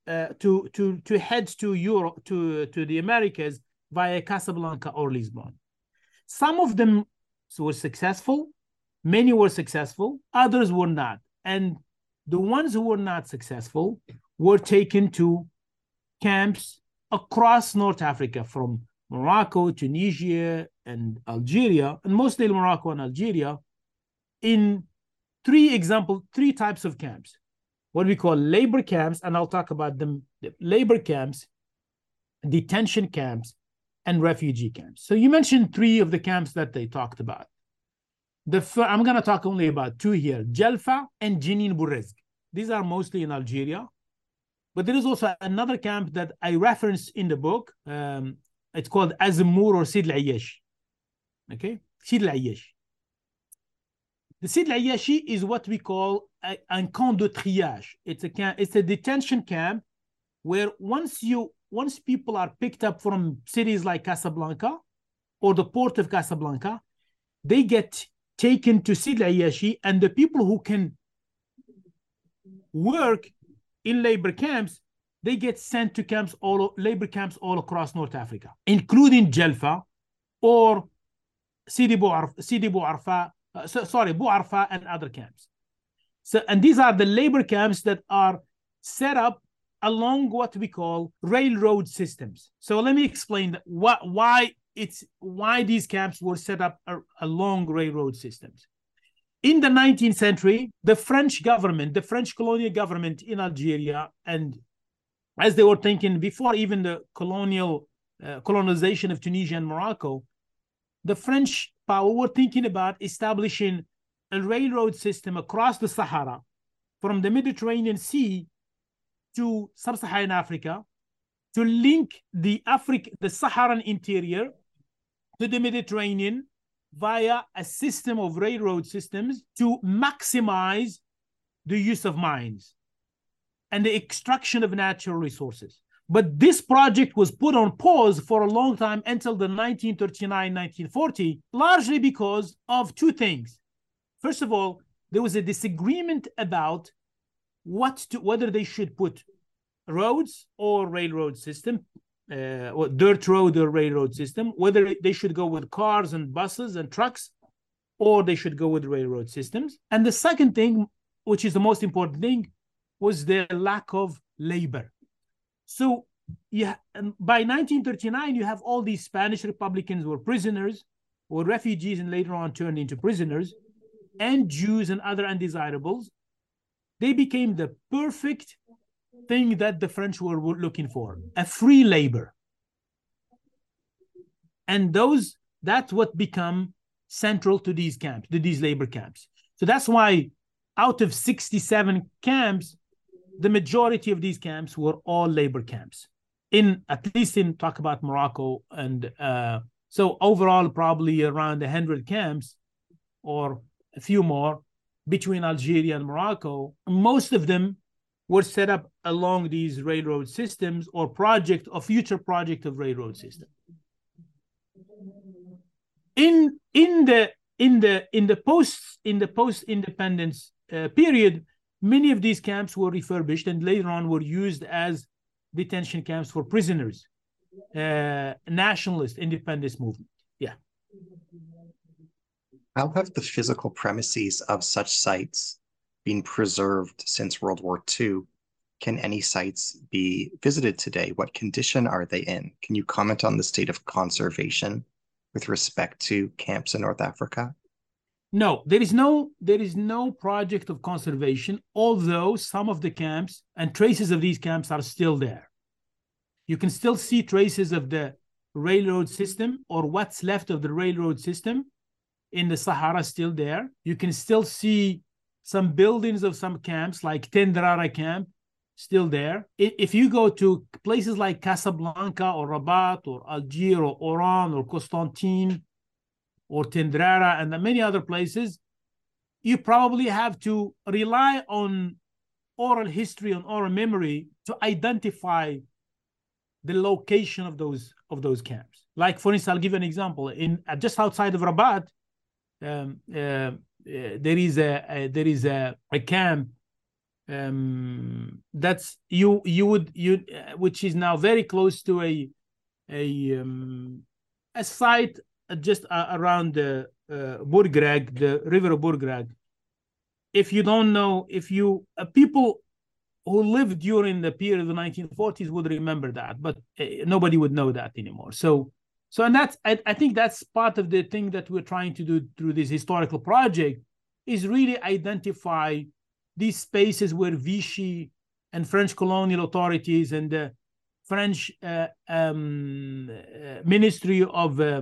Speaker 5: uh, to to to head to Europe, to to the Americas via Casablanca or Lisbon. Some of them were successful, many were successful, others were not. And the ones who were not successful were taken to camps across North Africa, from Morocco, Tunisia, and Algeria, and mostly Morocco and Algeria, in three example, three types of camps. What we call labor camps, and I'll talk about them, labor camps, detention camps, and refugee camps. So you mentioned three of the camps that they talked about. The fir- I'm going to talk only about two here, Jelfa and Jenin Bourrezg. These are mostly in Algeria. But there is also another camp that I reference in the book. Um, it's called Azmour or Sid al-Ayyash. Okay? Sid al-Ayyash. The Sid al-Ayyashi is what we call a, un camp de triage. It's a camp, it's a detention camp where once you once people are picked up from cities like Casablanca or the port of Casablanca, they get taken to Sid al-Ayyashi, and the people who can work in labor camps, they get sent to camps all labor camps all across North Africa, including Jelfa or Sidi Bou Arfa, uh, so, sorry, Bou Arfa and other camps. So, and these are the labor camps that are set up along what we call railroad systems. So let me explain what, why it's why these camps were set up along railroad systems. In the nineteenth century, the French government, the French colonial government in Algeria, and as they were thinking before even the colonial uh, colonization of Tunisia and Morocco, the French power were thinking about establishing a railroad system across the Sahara from the Mediterranean Sea to sub-Saharan Africa to link the Africa, the Saharan interior to the Mediterranean via a system of railroad systems to maximize the use of mines and the extraction of natural resources. But this project was put on pause for a long time until the nineteen thirty-nine nineteen forty, largely because of two things. First of all, there was a disagreement about what to, whether they should put roads or railroad system, uh, or dirt road or railroad system, whether they should go with cars and buses and trucks, or they should go with railroad systems. And the second thing, which is the most important thing, was the lack of labor. So yeah, by nineteen thirty-nine, you have all these Spanish Republicans who were prisoners, or refugees and later on turned into prisoners, and Jews and other undesirables. They became the perfect thing that the French were looking for, a free labor. And those, that's what become central to these camps, to these labor camps. So that's why out of sixty-seven camps, the majority of these camps were all labor camps. In, at least in, talk about Morocco. And uh, so overall, probably around one hundred camps or a few more between Algeria and Morocco. Most of them were set up along these railroad systems or project or future project of railroad system. In in the in the in the post in the post independence uh, period, many of these camps were refurbished and later on were used as detention camps for prisoners, uh, nationalist independence movement. Yeah.
Speaker 4: How have the physical premises of such sites been preserved since World War Two? Can any sites be visited today? What condition are they in? Can you comment on the state of conservation with respect to camps in North Africa?
Speaker 5: No, there is no there is no project of conservation, although some of the camps and traces of these camps are still there. You can still see traces of the railroad system or what's left of the railroad system in the Sahara still there. You can still see some buildings of some camps like Tendrara camp still there. If you go to places like Casablanca or Rabat or Algiers or Oran or Constantine or Tendrara and many other places, you probably have to rely on oral history, on oral memory to identify the location of those of those camps. Like, for instance, I'll give you an example. In uh, just outside of Rabat, um, uh, uh, there is a, a there is a, a camp um, that's you you would you uh, which is now very close to a a um, a site just uh, around the uh, Burgreg, the river of Burgreg. If you don't know, if you uh, people who lived during the period of the nineteen forties would remember that, but uh, nobody would know that anymore. So, so and that's I, I think that's part of the thing that we're trying to do through this historical project, is really identify these spaces where Vichy and French colonial authorities and the French uh, um, uh, Ministry of uh,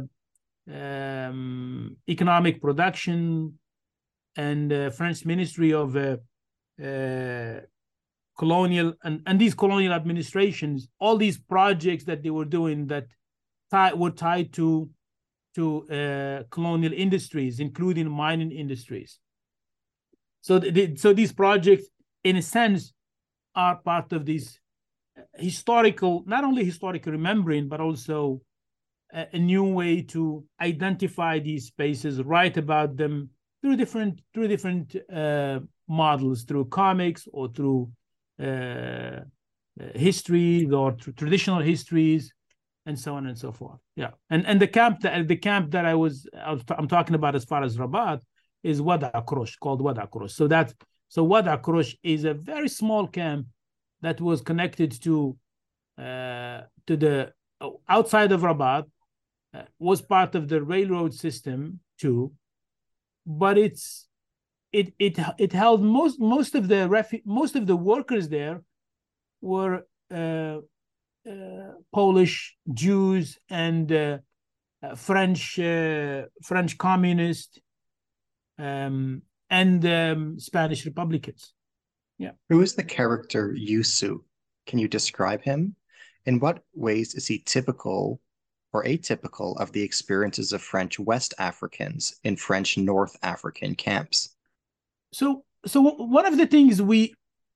Speaker 5: um, Economic Production and uh, French Ministry of uh, uh, colonial and, and these colonial administrations, all these projects that they were doing that tie, were tied to to uh, colonial industries, including mining industries. So, the, so these projects, in a sense, are part of this historical, not only historical remembering, but also a, a new way to identify these spaces, write about them through different through different uh, models, through comics or through uh, histories or through traditional histories, and so on and so forth. Yeah, and and the camp that the camp that I was, I was I'm talking about as far as Rabat is Wad Akrosh, called Wad Akrosh. So that so Wad Akrosh is a very small camp that was connected to uh, to the outside of Rabat, uh, was part of the railroad system too, but it's it it it held most most of the refu- most of the workers there were uh, uh, Polish Jews and uh, uh, French uh, French communists. Um, and um, Spanish Republicans. Yeah.
Speaker 4: Who is the character Youssou? Can you describe him? In what ways is he typical or atypical of the experiences of French West Africans in French North African camps?
Speaker 5: So, so one of the things we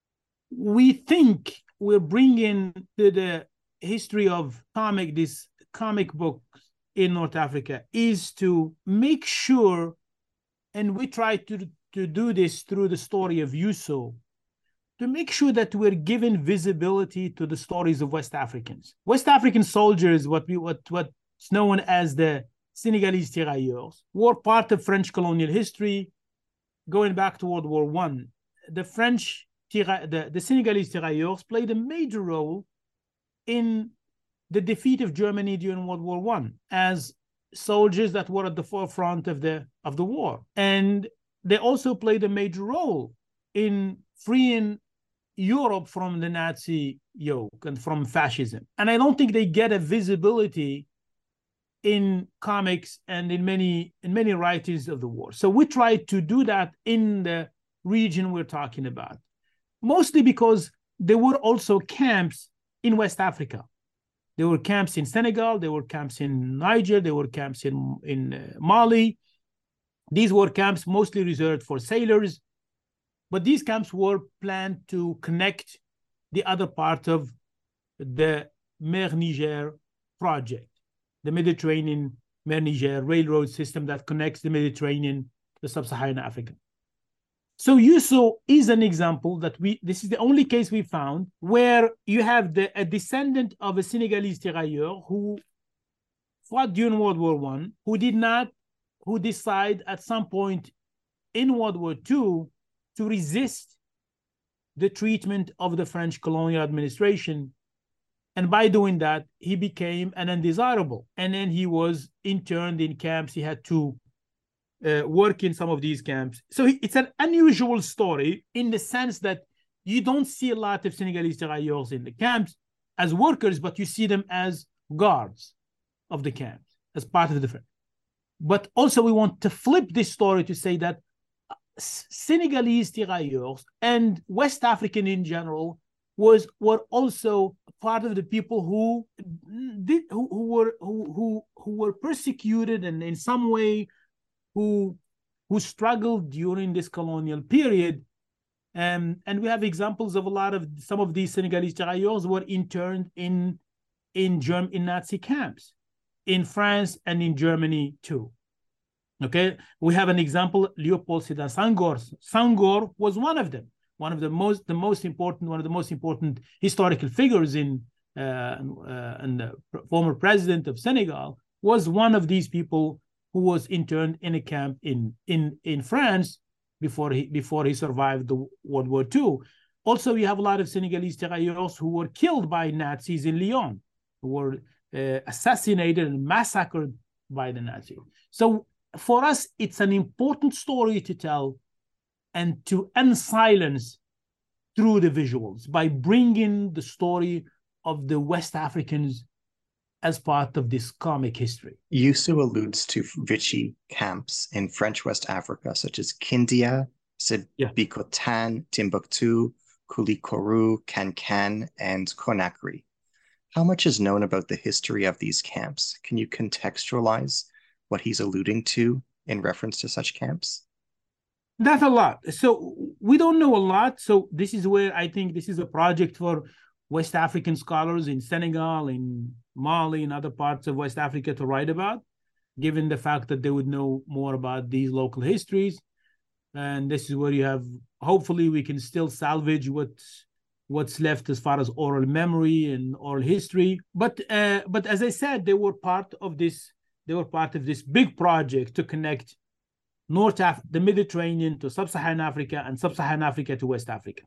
Speaker 5: we think we're bringing to the history of comic, this comic books in North Africa, is to make sure. And we try to, to do this through the story of Youssou, to make sure that we're giving visibility to the stories of West Africans. West African soldiers, what we what what's known as the Senegalese tirailleurs, were part of French colonial history going back to World War One. The French, the, the Senegalese tirailleurs played a major role in the defeat of Germany during World War One as soldiers that were at the forefront of the of the war, and they also played a major role in freeing Europe from the Nazi yoke and from fascism. And I don't think they get a visibility in comics and in many in many writings of the war. So we try to do that in the region we're talking about, mostly because there were also camps in West Africa. There were camps in Senegal, there were camps in Niger, there were camps in, in uh, Mali. These were camps mostly reserved for sailors, but these camps were planned to connect the other part of the Mer Niger project, the Mediterranean Mer Niger railroad system that connects the Mediterranean to sub-Saharan Africa. So Youssou is an example that we, this is the only case we found where you have the, a descendant of a Senegalese tirailleur who fought during World War One, who did not, who decided at some point in World War Two to resist the treatment of the French colonial administration. And by doing that, he became an undesirable. And then he was interned in camps. He had to Uh, work in some of these camps. So it's an unusual story in the sense that you don't see a lot of Senegalese tirailleurs in the camps as workers, but you see them as guards of the camps, as part of the different. But also we want to flip this story to say that Senegalese tirailleurs and West African in general was were also part of the people who did who, who were who, who who were persecuted and in some way who who struggled during this colonial period. Um, and we have examples of a lot of some of these Senegalese tirailleurs were interned in in Germ in Nazi camps in France and in Germany too. Okay, we have an example, Léopold Sédar Senghor. Senghor was one of them. one of the most the most important one of the most important historical figures in uh, uh, and the former president of Senegal, was one of these people who was interned in a camp in in in France before he before he survived the World War Two. Also, you have a lot of Senegalese tirailleurs who were killed by Nazis in Lyon, who were uh, assassinated and massacred by the Nazis. So for us, it's an important story to tell and to unsilence through the visuals by bringing the story of the West Africans as part of this comic history.
Speaker 4: Youssou alludes to Vichy camps in French West Africa, such as Kindia, Sébikotane, yeah. Timbuktu, Koulikoro, Kankan, and Conakry. How much is known about the history of these camps? Can you contextualize what he's alluding to in reference to such camps?
Speaker 5: That's a lot. So we don't know a lot. So this is where I think this is a project for West African scholars in Senegal, in Mali, and other parts of West Africa to write about, given the fact that they would know more about these local histories. And this is where you have, hopefully we can still salvage what's, what's left as far as oral memory and oral history. But uh, but as I said, they were part of this, they were part of this big project to connect North Af- the Mediterranean to Sub-Saharan Africa and Sub-Saharan Africa to West Africa.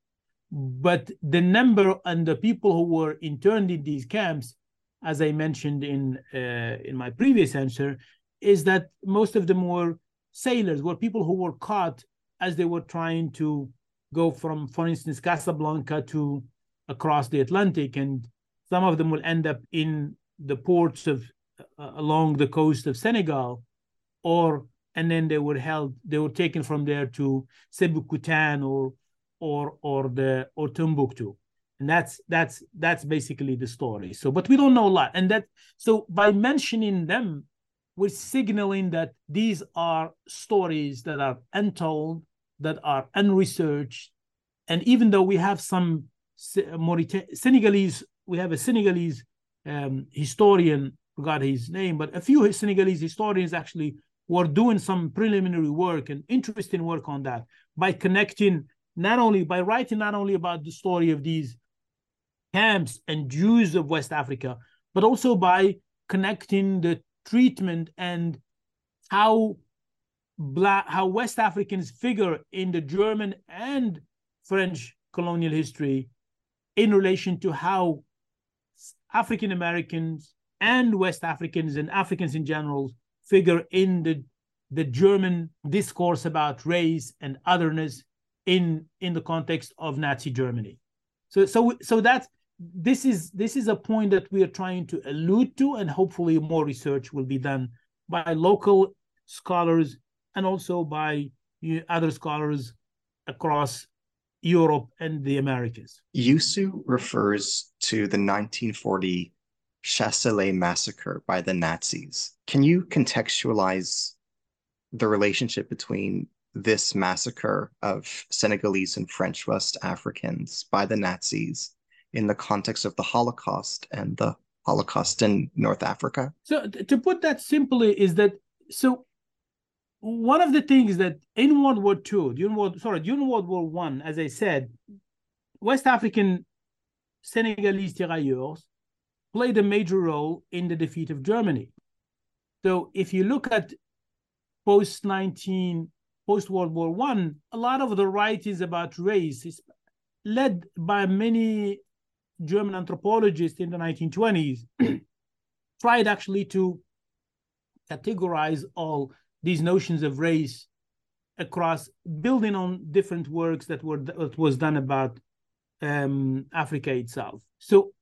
Speaker 5: But the number and the people who were interned in these camps, as I mentioned in uh, in my previous answer, is that most of them were sailors, were people who were caught as they were trying to go from, for instance, Casablanca to across the Atlantic, and some of them will end up in the ports of uh, along the coast of Senegal, or and then they were held, they were taken from there to Sébikotane or or or the or Timbuktu. And that's that's that's basically the story. So, but we don't know a lot. And that so by mentioning them, we're signaling that these are stories that are untold, that are unresearched. And even though we have some Maurit- Senegalese, we have a Senegalese um, historian, forgot his name, but a few Senegalese historians actually were doing some preliminary work and interesting work on that by connecting not only, by writing not only about the story of these camps and Jews of West Africa, but also by connecting the treatment and how black, how West Africans figure in the German and French colonial history in relation to how African Americans and West Africans and Africans in general figure in the, the German discourse about race and otherness in, in the context of Nazi Germany. So so so that's this is this is a point that we are trying to allude to, and hopefully more research will be done by local scholars and also by other scholars across Europe and the Americas.
Speaker 4: Youssou refers to the nineteen forty Chasselet massacre by the Nazis. Can you contextualize the relationship between this massacre of Senegalese and French West Africans by the Nazis in the context of the Holocaust and the Holocaust in North Africa?
Speaker 5: So to put that simply is that, so one of the things that in World War Two, during World, sorry, during World War One, as I said, West African Senegalese tirailleurs played a major role in the defeat of Germany. So if you look at post nineteen post-World War One, a lot of the writings about race is led by many German anthropologists in the nineteen twenties, tried actually to categorize all these notions of race across, building on different works that were that was done about um, Africa itself. So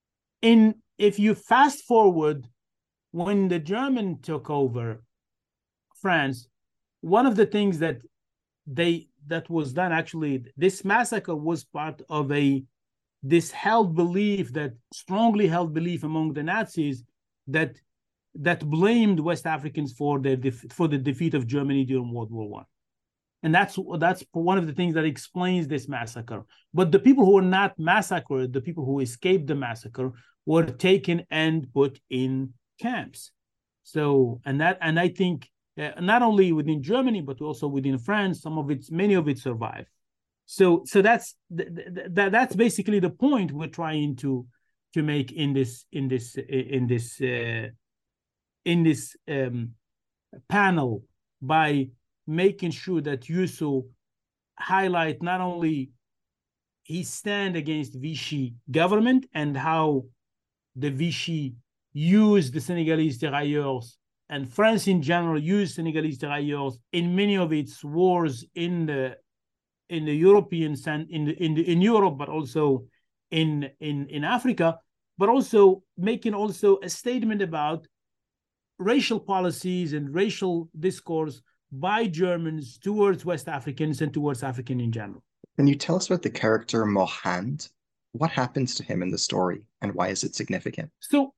Speaker 5: in if you fast forward, when the German took over France, one of the things that they that was done, actually, this massacre was part of a this held belief, that strongly held belief among the Nazis, that that blamed West Africans for their def- for the defeat of Germany during World War One, and that's that's one of the things that explains this massacre. But the people who were not massacred, the people who escaped the massacre, were taken and put in camps. So, and that, and I think uh, not only within Germany but also within France, some of it, many of it survived. So so that's th- th- th- that's basically the point we're trying to to make in this in this in this uh, in this um, panel, by making sure that Yusuf highlight not only his stand against Vichy government and how the Vichy used the Senegalese tirailleurs, and France in general used Senegalese tirailleurs in many of its wars in the in the European in the, in the, in Europe, but also in in in Africa, but also making also a statement about racial policies and racial discourse by Germans towards West Africans and towards African in general.
Speaker 4: Can you tell us about the character Mohand? What happens to him in the story, and why is it significant?
Speaker 5: So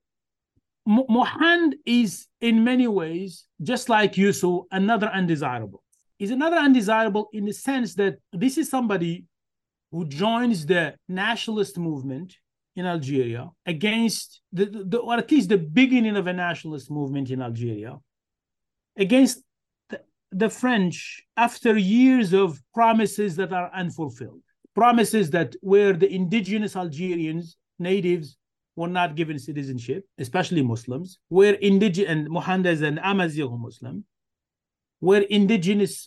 Speaker 5: Mo- Mohand is in many ways, just like Yusuf, another undesirable. He's another undesirable in the sense that this is somebody who joins the nationalist movement in Algeria against, the, the or at least the beginning of a nationalist movement in Algeria, against the, the French after years of promises that are unfulfilled. Promises that where the indigenous Algerians, natives, were not given citizenship, especially Muslims, where indigenous, and Mohand is an Amazigh Muslim, where indigenous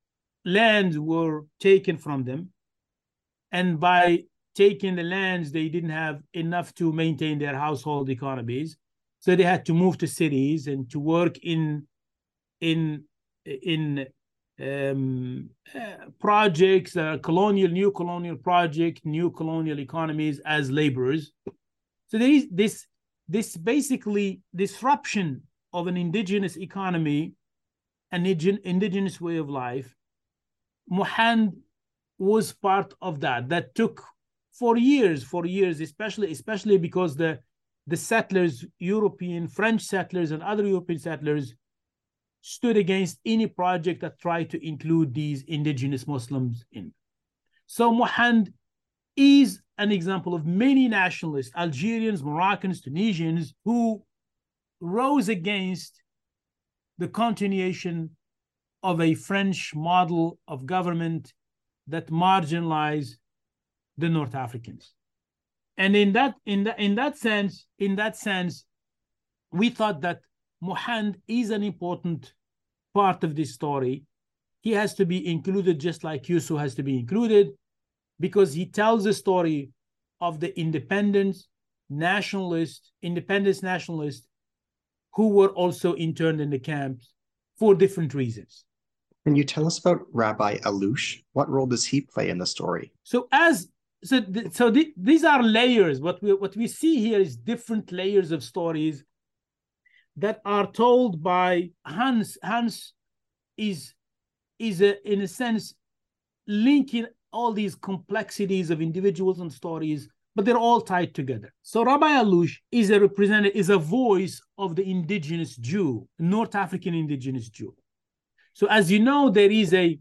Speaker 5: lands were taken from them. And by taking the lands, they didn't have enough to maintain their household economies. So they had to move to cities and to work in, in, in um, uh, projects, uh, colonial, new colonial project, new colonial economies as laborers. So there is this, this basically disruption of an indigenous economy, an indigenous way of life. Mohand was part of that. That took for years, for years, especially, especially because the, the settlers, European, French settlers, and other European settlers stood against any project that tried to include these indigenous Muslims in. So Mohand is an example of many nationalists, Algerians, Moroccans, Tunisians, who rose against the continuation of a French model of government that marginalized the North Africans. And in that, in that, in that sense, in that sense, we thought that Mohand is an important part of this story. He has to be included just like Yusuf has to be included, because he tells the story of the independence nationalists, independence nationalists who were also interned in the camps for different reasons.
Speaker 4: Can you tell us about Rabbi Allouche? What role does he play in the story?
Speaker 5: So as so, th- so th- these are layers. What we what we see here is different layers of stories that are told by Hans. Hans is is a, in a sense linking all these complexities of individuals and stories, but they're all tied together. So Rabbi Allouche is a representative, is a voice of the indigenous Jew, North African indigenous Jew. So as you know, there is a,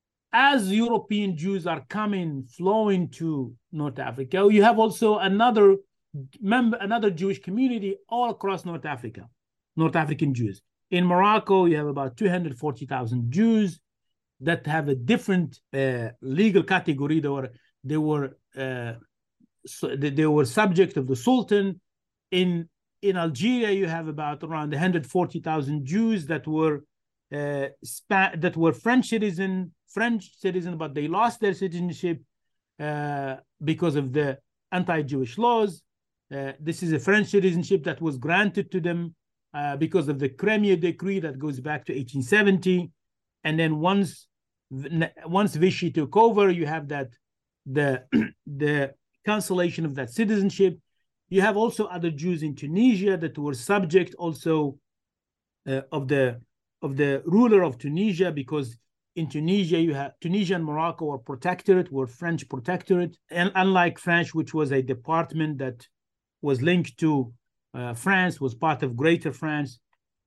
Speaker 5: as European Jews are coming, flowing to North Africa, you have also another member, another Jewish community all across North Africa, North African Jews. In Morocco, you have about two hundred forty thousand Jews that have a different uh, legal category. They were, they were, uh, so they, they were subject of the Sultan. In in Algeria, you have about around one hundred forty thousand Jews that were uh, spa- that were French citizen, French citizen, but they lost their citizenship uh, because of the anti-Jewish laws. Uh, this is a French citizenship that was granted to them uh, because of the Crémieux Decree that goes back to eighteen seventy. And then once once Vichy took over, you have that the the cancellation of that citizenship. You have also other Jews in Tunisia that were subject also uh, of the of the ruler of Tunisia, because in Tunisia you have Tunisia and Morocco were protectorate, were French protectorate, and unlike France, which was a department that was linked to uh, France, was part of Greater France.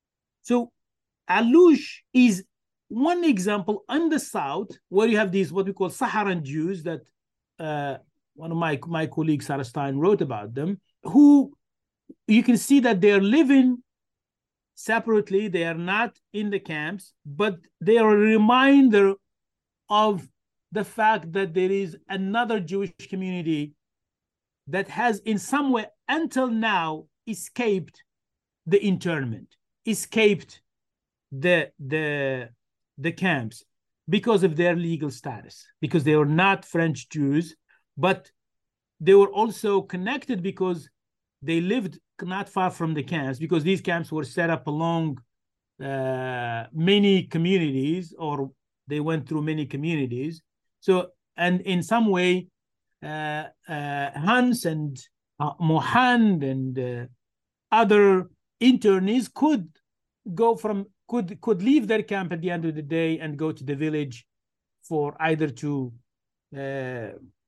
Speaker 5: So Allouche is one example in the south where you have these what we call Saharan Jews that uh, one of my my colleagues Sarah Stein wrote about them, who you can see that they're living separately. They are not in the camps, but they are a reminder of the fact that there is another Jewish community that has in some way until now escaped the internment, escaped the, the, the camps because of their legal status, because they were not French Jews, but they were also connected because they lived not far from the camps, because these camps were set up along uh, many communities, or they went through many communities. So, and in some way, uh, uh, Hans and uh, Mohand and uh, other internees could go from, could, could leave their camp at the end of the day and go to the village for either to uh,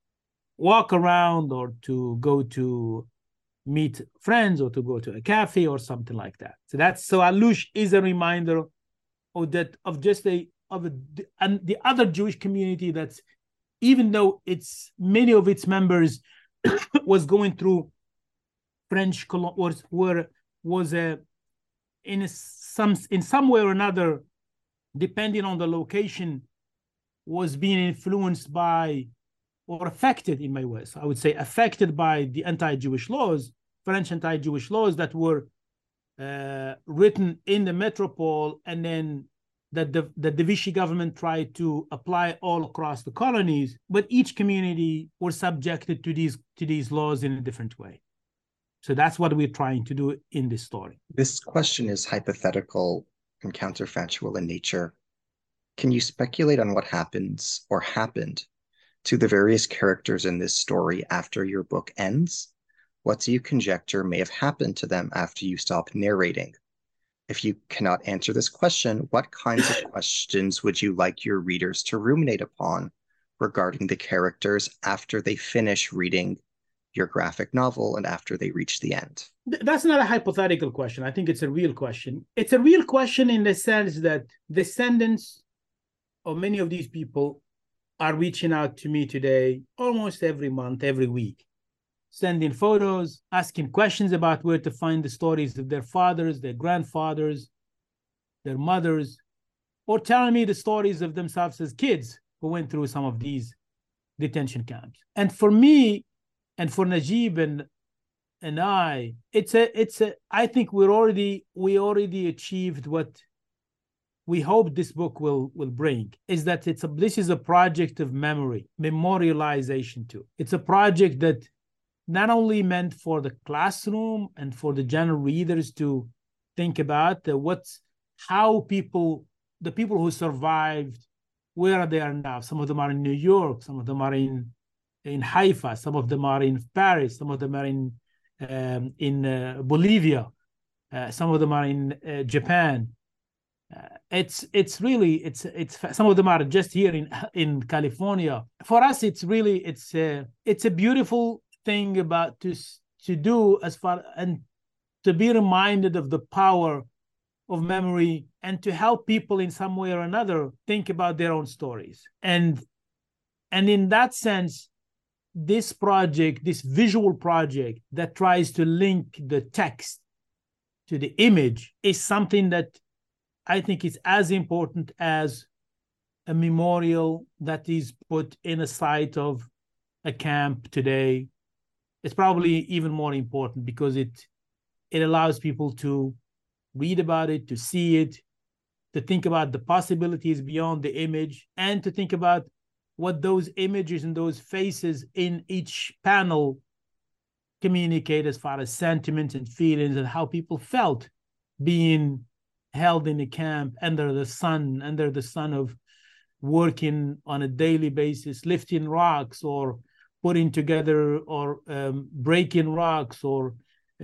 Speaker 5: walk around or to go to meet friends or to go to a cafe or something like that. So that's, so Alush is a reminder of that, of just a, of a, and the other Jewish community that's, even though it's many of its members was going through French colon, was were was a in a, some in some way or another, depending on the location, was being influenced by or affected in my ways. I would say affected by the anti-Jewish laws, French anti-Jewish laws that were uh, written in the metropole, and then that the, that the Vichy government tried to apply all across the colonies, but each community was subjected to these to these laws in a different way. So that's what we're trying to do in this story.
Speaker 4: This question is hypothetical and counterfactual in nature. Can you speculate on what happens or happened to the various characters in this story after your book ends? What do you conjecture may have happened to them after you stop narrating? If you cannot answer this question, what kinds of questions would you like your readers to ruminate upon regarding the characters after they finish reading your graphic novel and after they reach the end?
Speaker 5: That's not a hypothetical question. I think it's a real question. It's a real question in the sense that descendants of many of these people are reaching out to me today almost every month, every week, sending photos, asking questions about where to find the stories of their fathers, their grandfathers, their mothers, or telling me the stories of themselves as kids who went through some of these detention camps. And for me, and for Najib and and I, it's a it's a I think we're already we already achieved what we hope this book will will bring, is that it's a this is a project of memory, memorialization too. It's a project that not only meant for the classroom and for the general readers to think about uh, what's how people, the people who survived, where are they are now. Some of them are in New York, some of them are in in Haifa, some of them are in Paris, some of them are in um, in uh, Bolivia, uh, some of them are in uh, Japan. Uh, it's it's really it's it's some of them are just here in in California. For us, it's really it's a it's a beautiful thing about to to do as far and to be reminded of the power of memory and to help people in some way or another think about their own stories. And and in that sense, this project, this visual project that tries to link the text to the image, is something that I think is as important as a memorial that is put in a site of a camp today. It's probably even more important because it it allows people to read about it, to see it, to think about the possibilities beyond the image, and to think about what those images and those faces in each panel communicate as far as sentiments and feelings and how people felt being held in a camp under the sun, under the sun of working on a daily basis, lifting rocks or putting together or um, breaking rocks or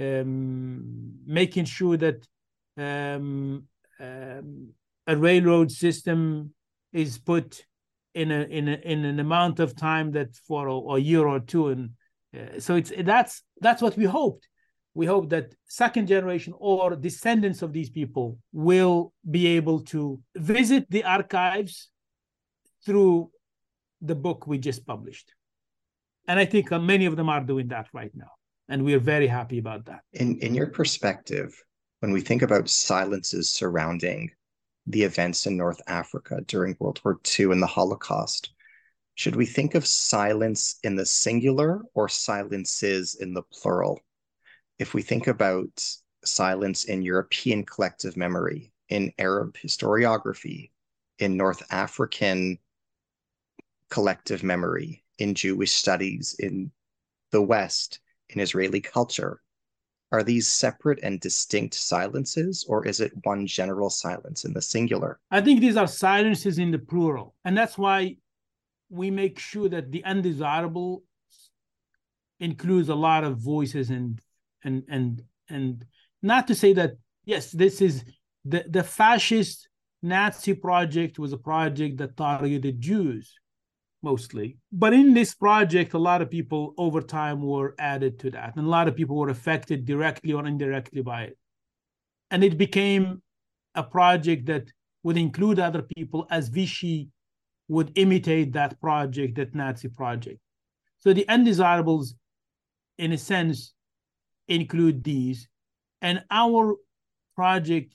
Speaker 5: um, making sure that um, um, a railroad system is put in a in a in an amount of time that for a, a year or two, and uh, so it's that's that's what we hoped. We hope that second generation or descendants of these people will be able to visit the archives through the book we just published. And I think uh, many of them are doing that right now. And we're very happy about that.
Speaker 4: In, in your perspective, when we think about silences surrounding the events in North Africa during World War Two and the Holocaust, Should we think of silence in the singular or silences in the plural? If we think about silence in European collective memory, in Arab historiography, in North African collective memory, in Jewish studies, in the West, in Israeli culture, are these separate and distinct silences, or is it one general silence in the singular?
Speaker 5: I think these are silences in the plural. And that's why we make sure that the undesirable includes a lot of voices, and and and and not to say that, yes, this is the, the fascist Nazi project was a project that targeted Jews mostly. But in this project, a lot of people over time were added to that. And a lot of people were affected directly or indirectly by it. And it became a project that would include other people, as Vichy would imitate that project, that Nazi project. So the undesirables, in a sense, include these. And our project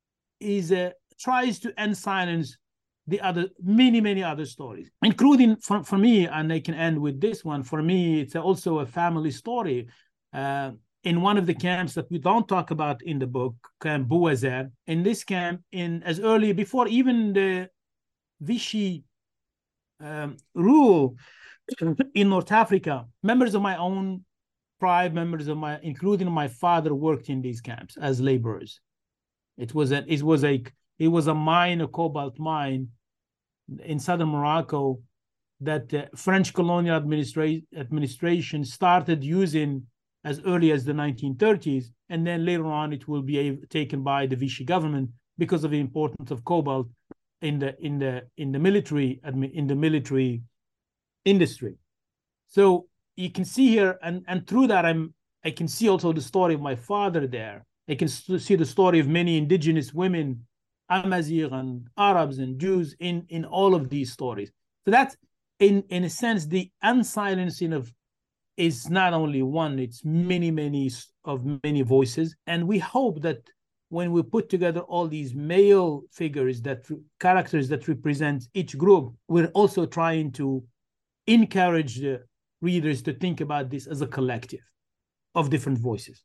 Speaker 5: is a, tries to unsilence the other, many, many other stories, including for, for me, and I can end with this one, for me, it's also a family story. Uh, in one of the camps that we don't talk about in the book, Camp Bouazer, in this camp, in as early, before even the Vichy um, rule in North Africa, members of my own tribe, members of my, including my father, worked in these camps as laborers. It was a, it was a, it was a mine, a cobalt mine in southern Morocco that the French colonial administra- administration started using as early as the nineteen thirties, and then later on it will be taken by the Vichy government because of the importance of cobalt in the in the in the military in the military industry. So you can see here, and and through that I'm I can see also the story of my father there. I can see the story of many indigenous women, Amazigh and Arabs and Jews in, in all of these stories. So that's, in, in a sense, the unsilencing of is not only one, it's many, many of many voices. And we hope that when we put together all these male figures, that characters that represent each group, we're also trying to encourage the readers to think about this as a collective of different voices.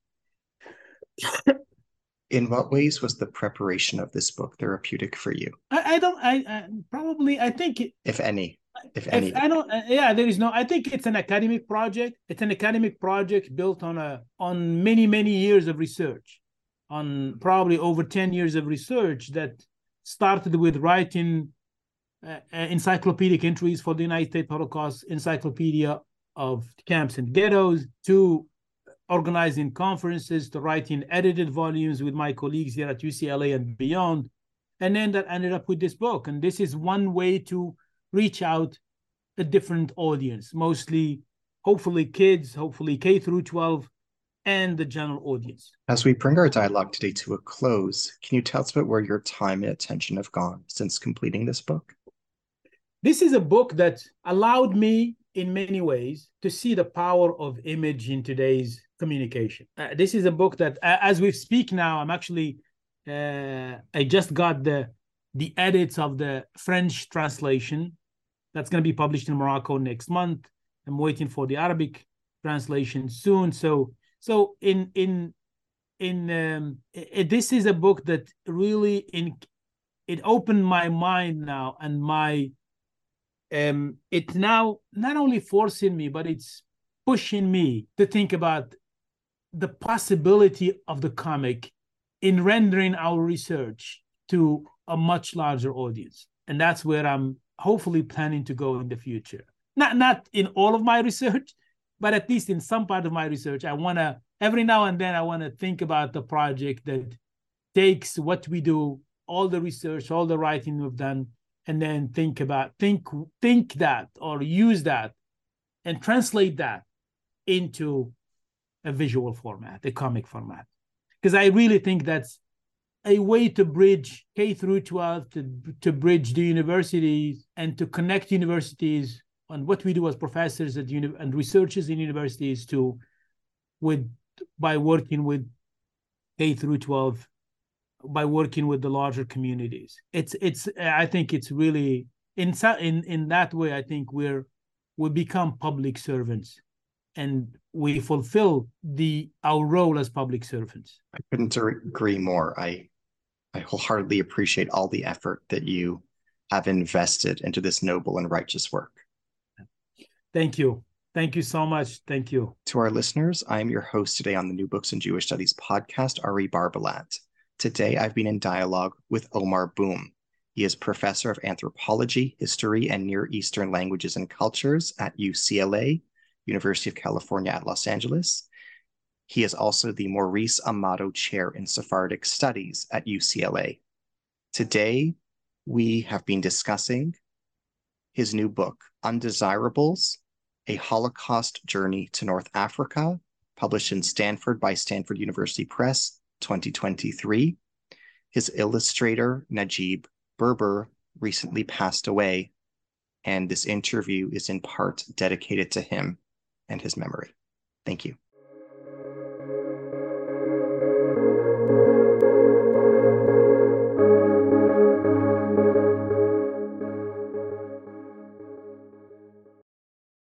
Speaker 4: In what ways was the preparation of this book therapeutic for you?
Speaker 5: I, I don't. I, I probably. I think, it,
Speaker 4: if any, if any.
Speaker 5: If I don't. Uh, yeah, there is no. I think it's an academic project. It's an academic project built on a on many many years of research, on probably over ten years of research that started with writing uh, encyclopedic entries for the United States Holocaust Encyclopedia of Camps and Ghettos, to organizing conferences, to writing edited volumes with my colleagues here at U C L A and beyond. And then that ended up with this book. And this is one way to reach out a different audience, mostly, hopefully kids, hopefully K through twelve, and the general audience.
Speaker 4: As we bring our dialogue today to a close, can you tell us about where your time and attention have gone since completing this book?
Speaker 5: This is a book that allowed me, in many ways, to see the power of image in today's communication. Uh, this is a book that, uh, as we speak now, I'm actually, uh, I just got the the edits of the French translation that's going to be published in Morocco next month. I'm waiting for the Arabic translation soon. So, so in in in um, it, this is a book that really in it opened my mind now, and my um, it's now not only forcing me, but it's pushing me to think about the possibility of the comic in rendering our research to a much larger audience. And that's where I'm hopefully planning to go in the future. Not, not in all of my research, but at least in some part of my research, I want to, every now and then, I want to think about the project that takes what we do, all the research, all the writing we've done, and then think about, think, think that, or use that, and translate that into a visual format, a comic format. Because I really think that's a way to bridge K through twelve, to, to bridge the universities, and to connect universities on what we do as professors at uni- and researchers in universities to, with, by working with K through twelve, by working with the larger communities. It's, it's, I think it's really in in in that way, I think we're we become public servants, and we fulfill the our role as public servants.
Speaker 4: I couldn't agree more. I I wholeheartedly appreciate all the effort that you have invested into this noble and righteous work.
Speaker 5: Thank you. Thank you so much. Thank you.
Speaker 4: To our listeners, I am your host today on the New Books in Jewish Studies podcast, Ari Barbalat. Today, I've been in dialogue with Omar Boum. He is professor of anthropology, history, and Near Eastern languages and cultures at U C L A, University of California at Los Angeles. He is also the Maurice Amado Chair in Sephardic Studies at U C L A. Today, we have been discussing his new book, Undesirables, A Holocaust Journey to North Africa, published in Stanford by Stanford University Press, twenty twenty-three. His illustrator, Najib Berber, recently passed away, and this interview is in part dedicated to him and his memory. Thank you.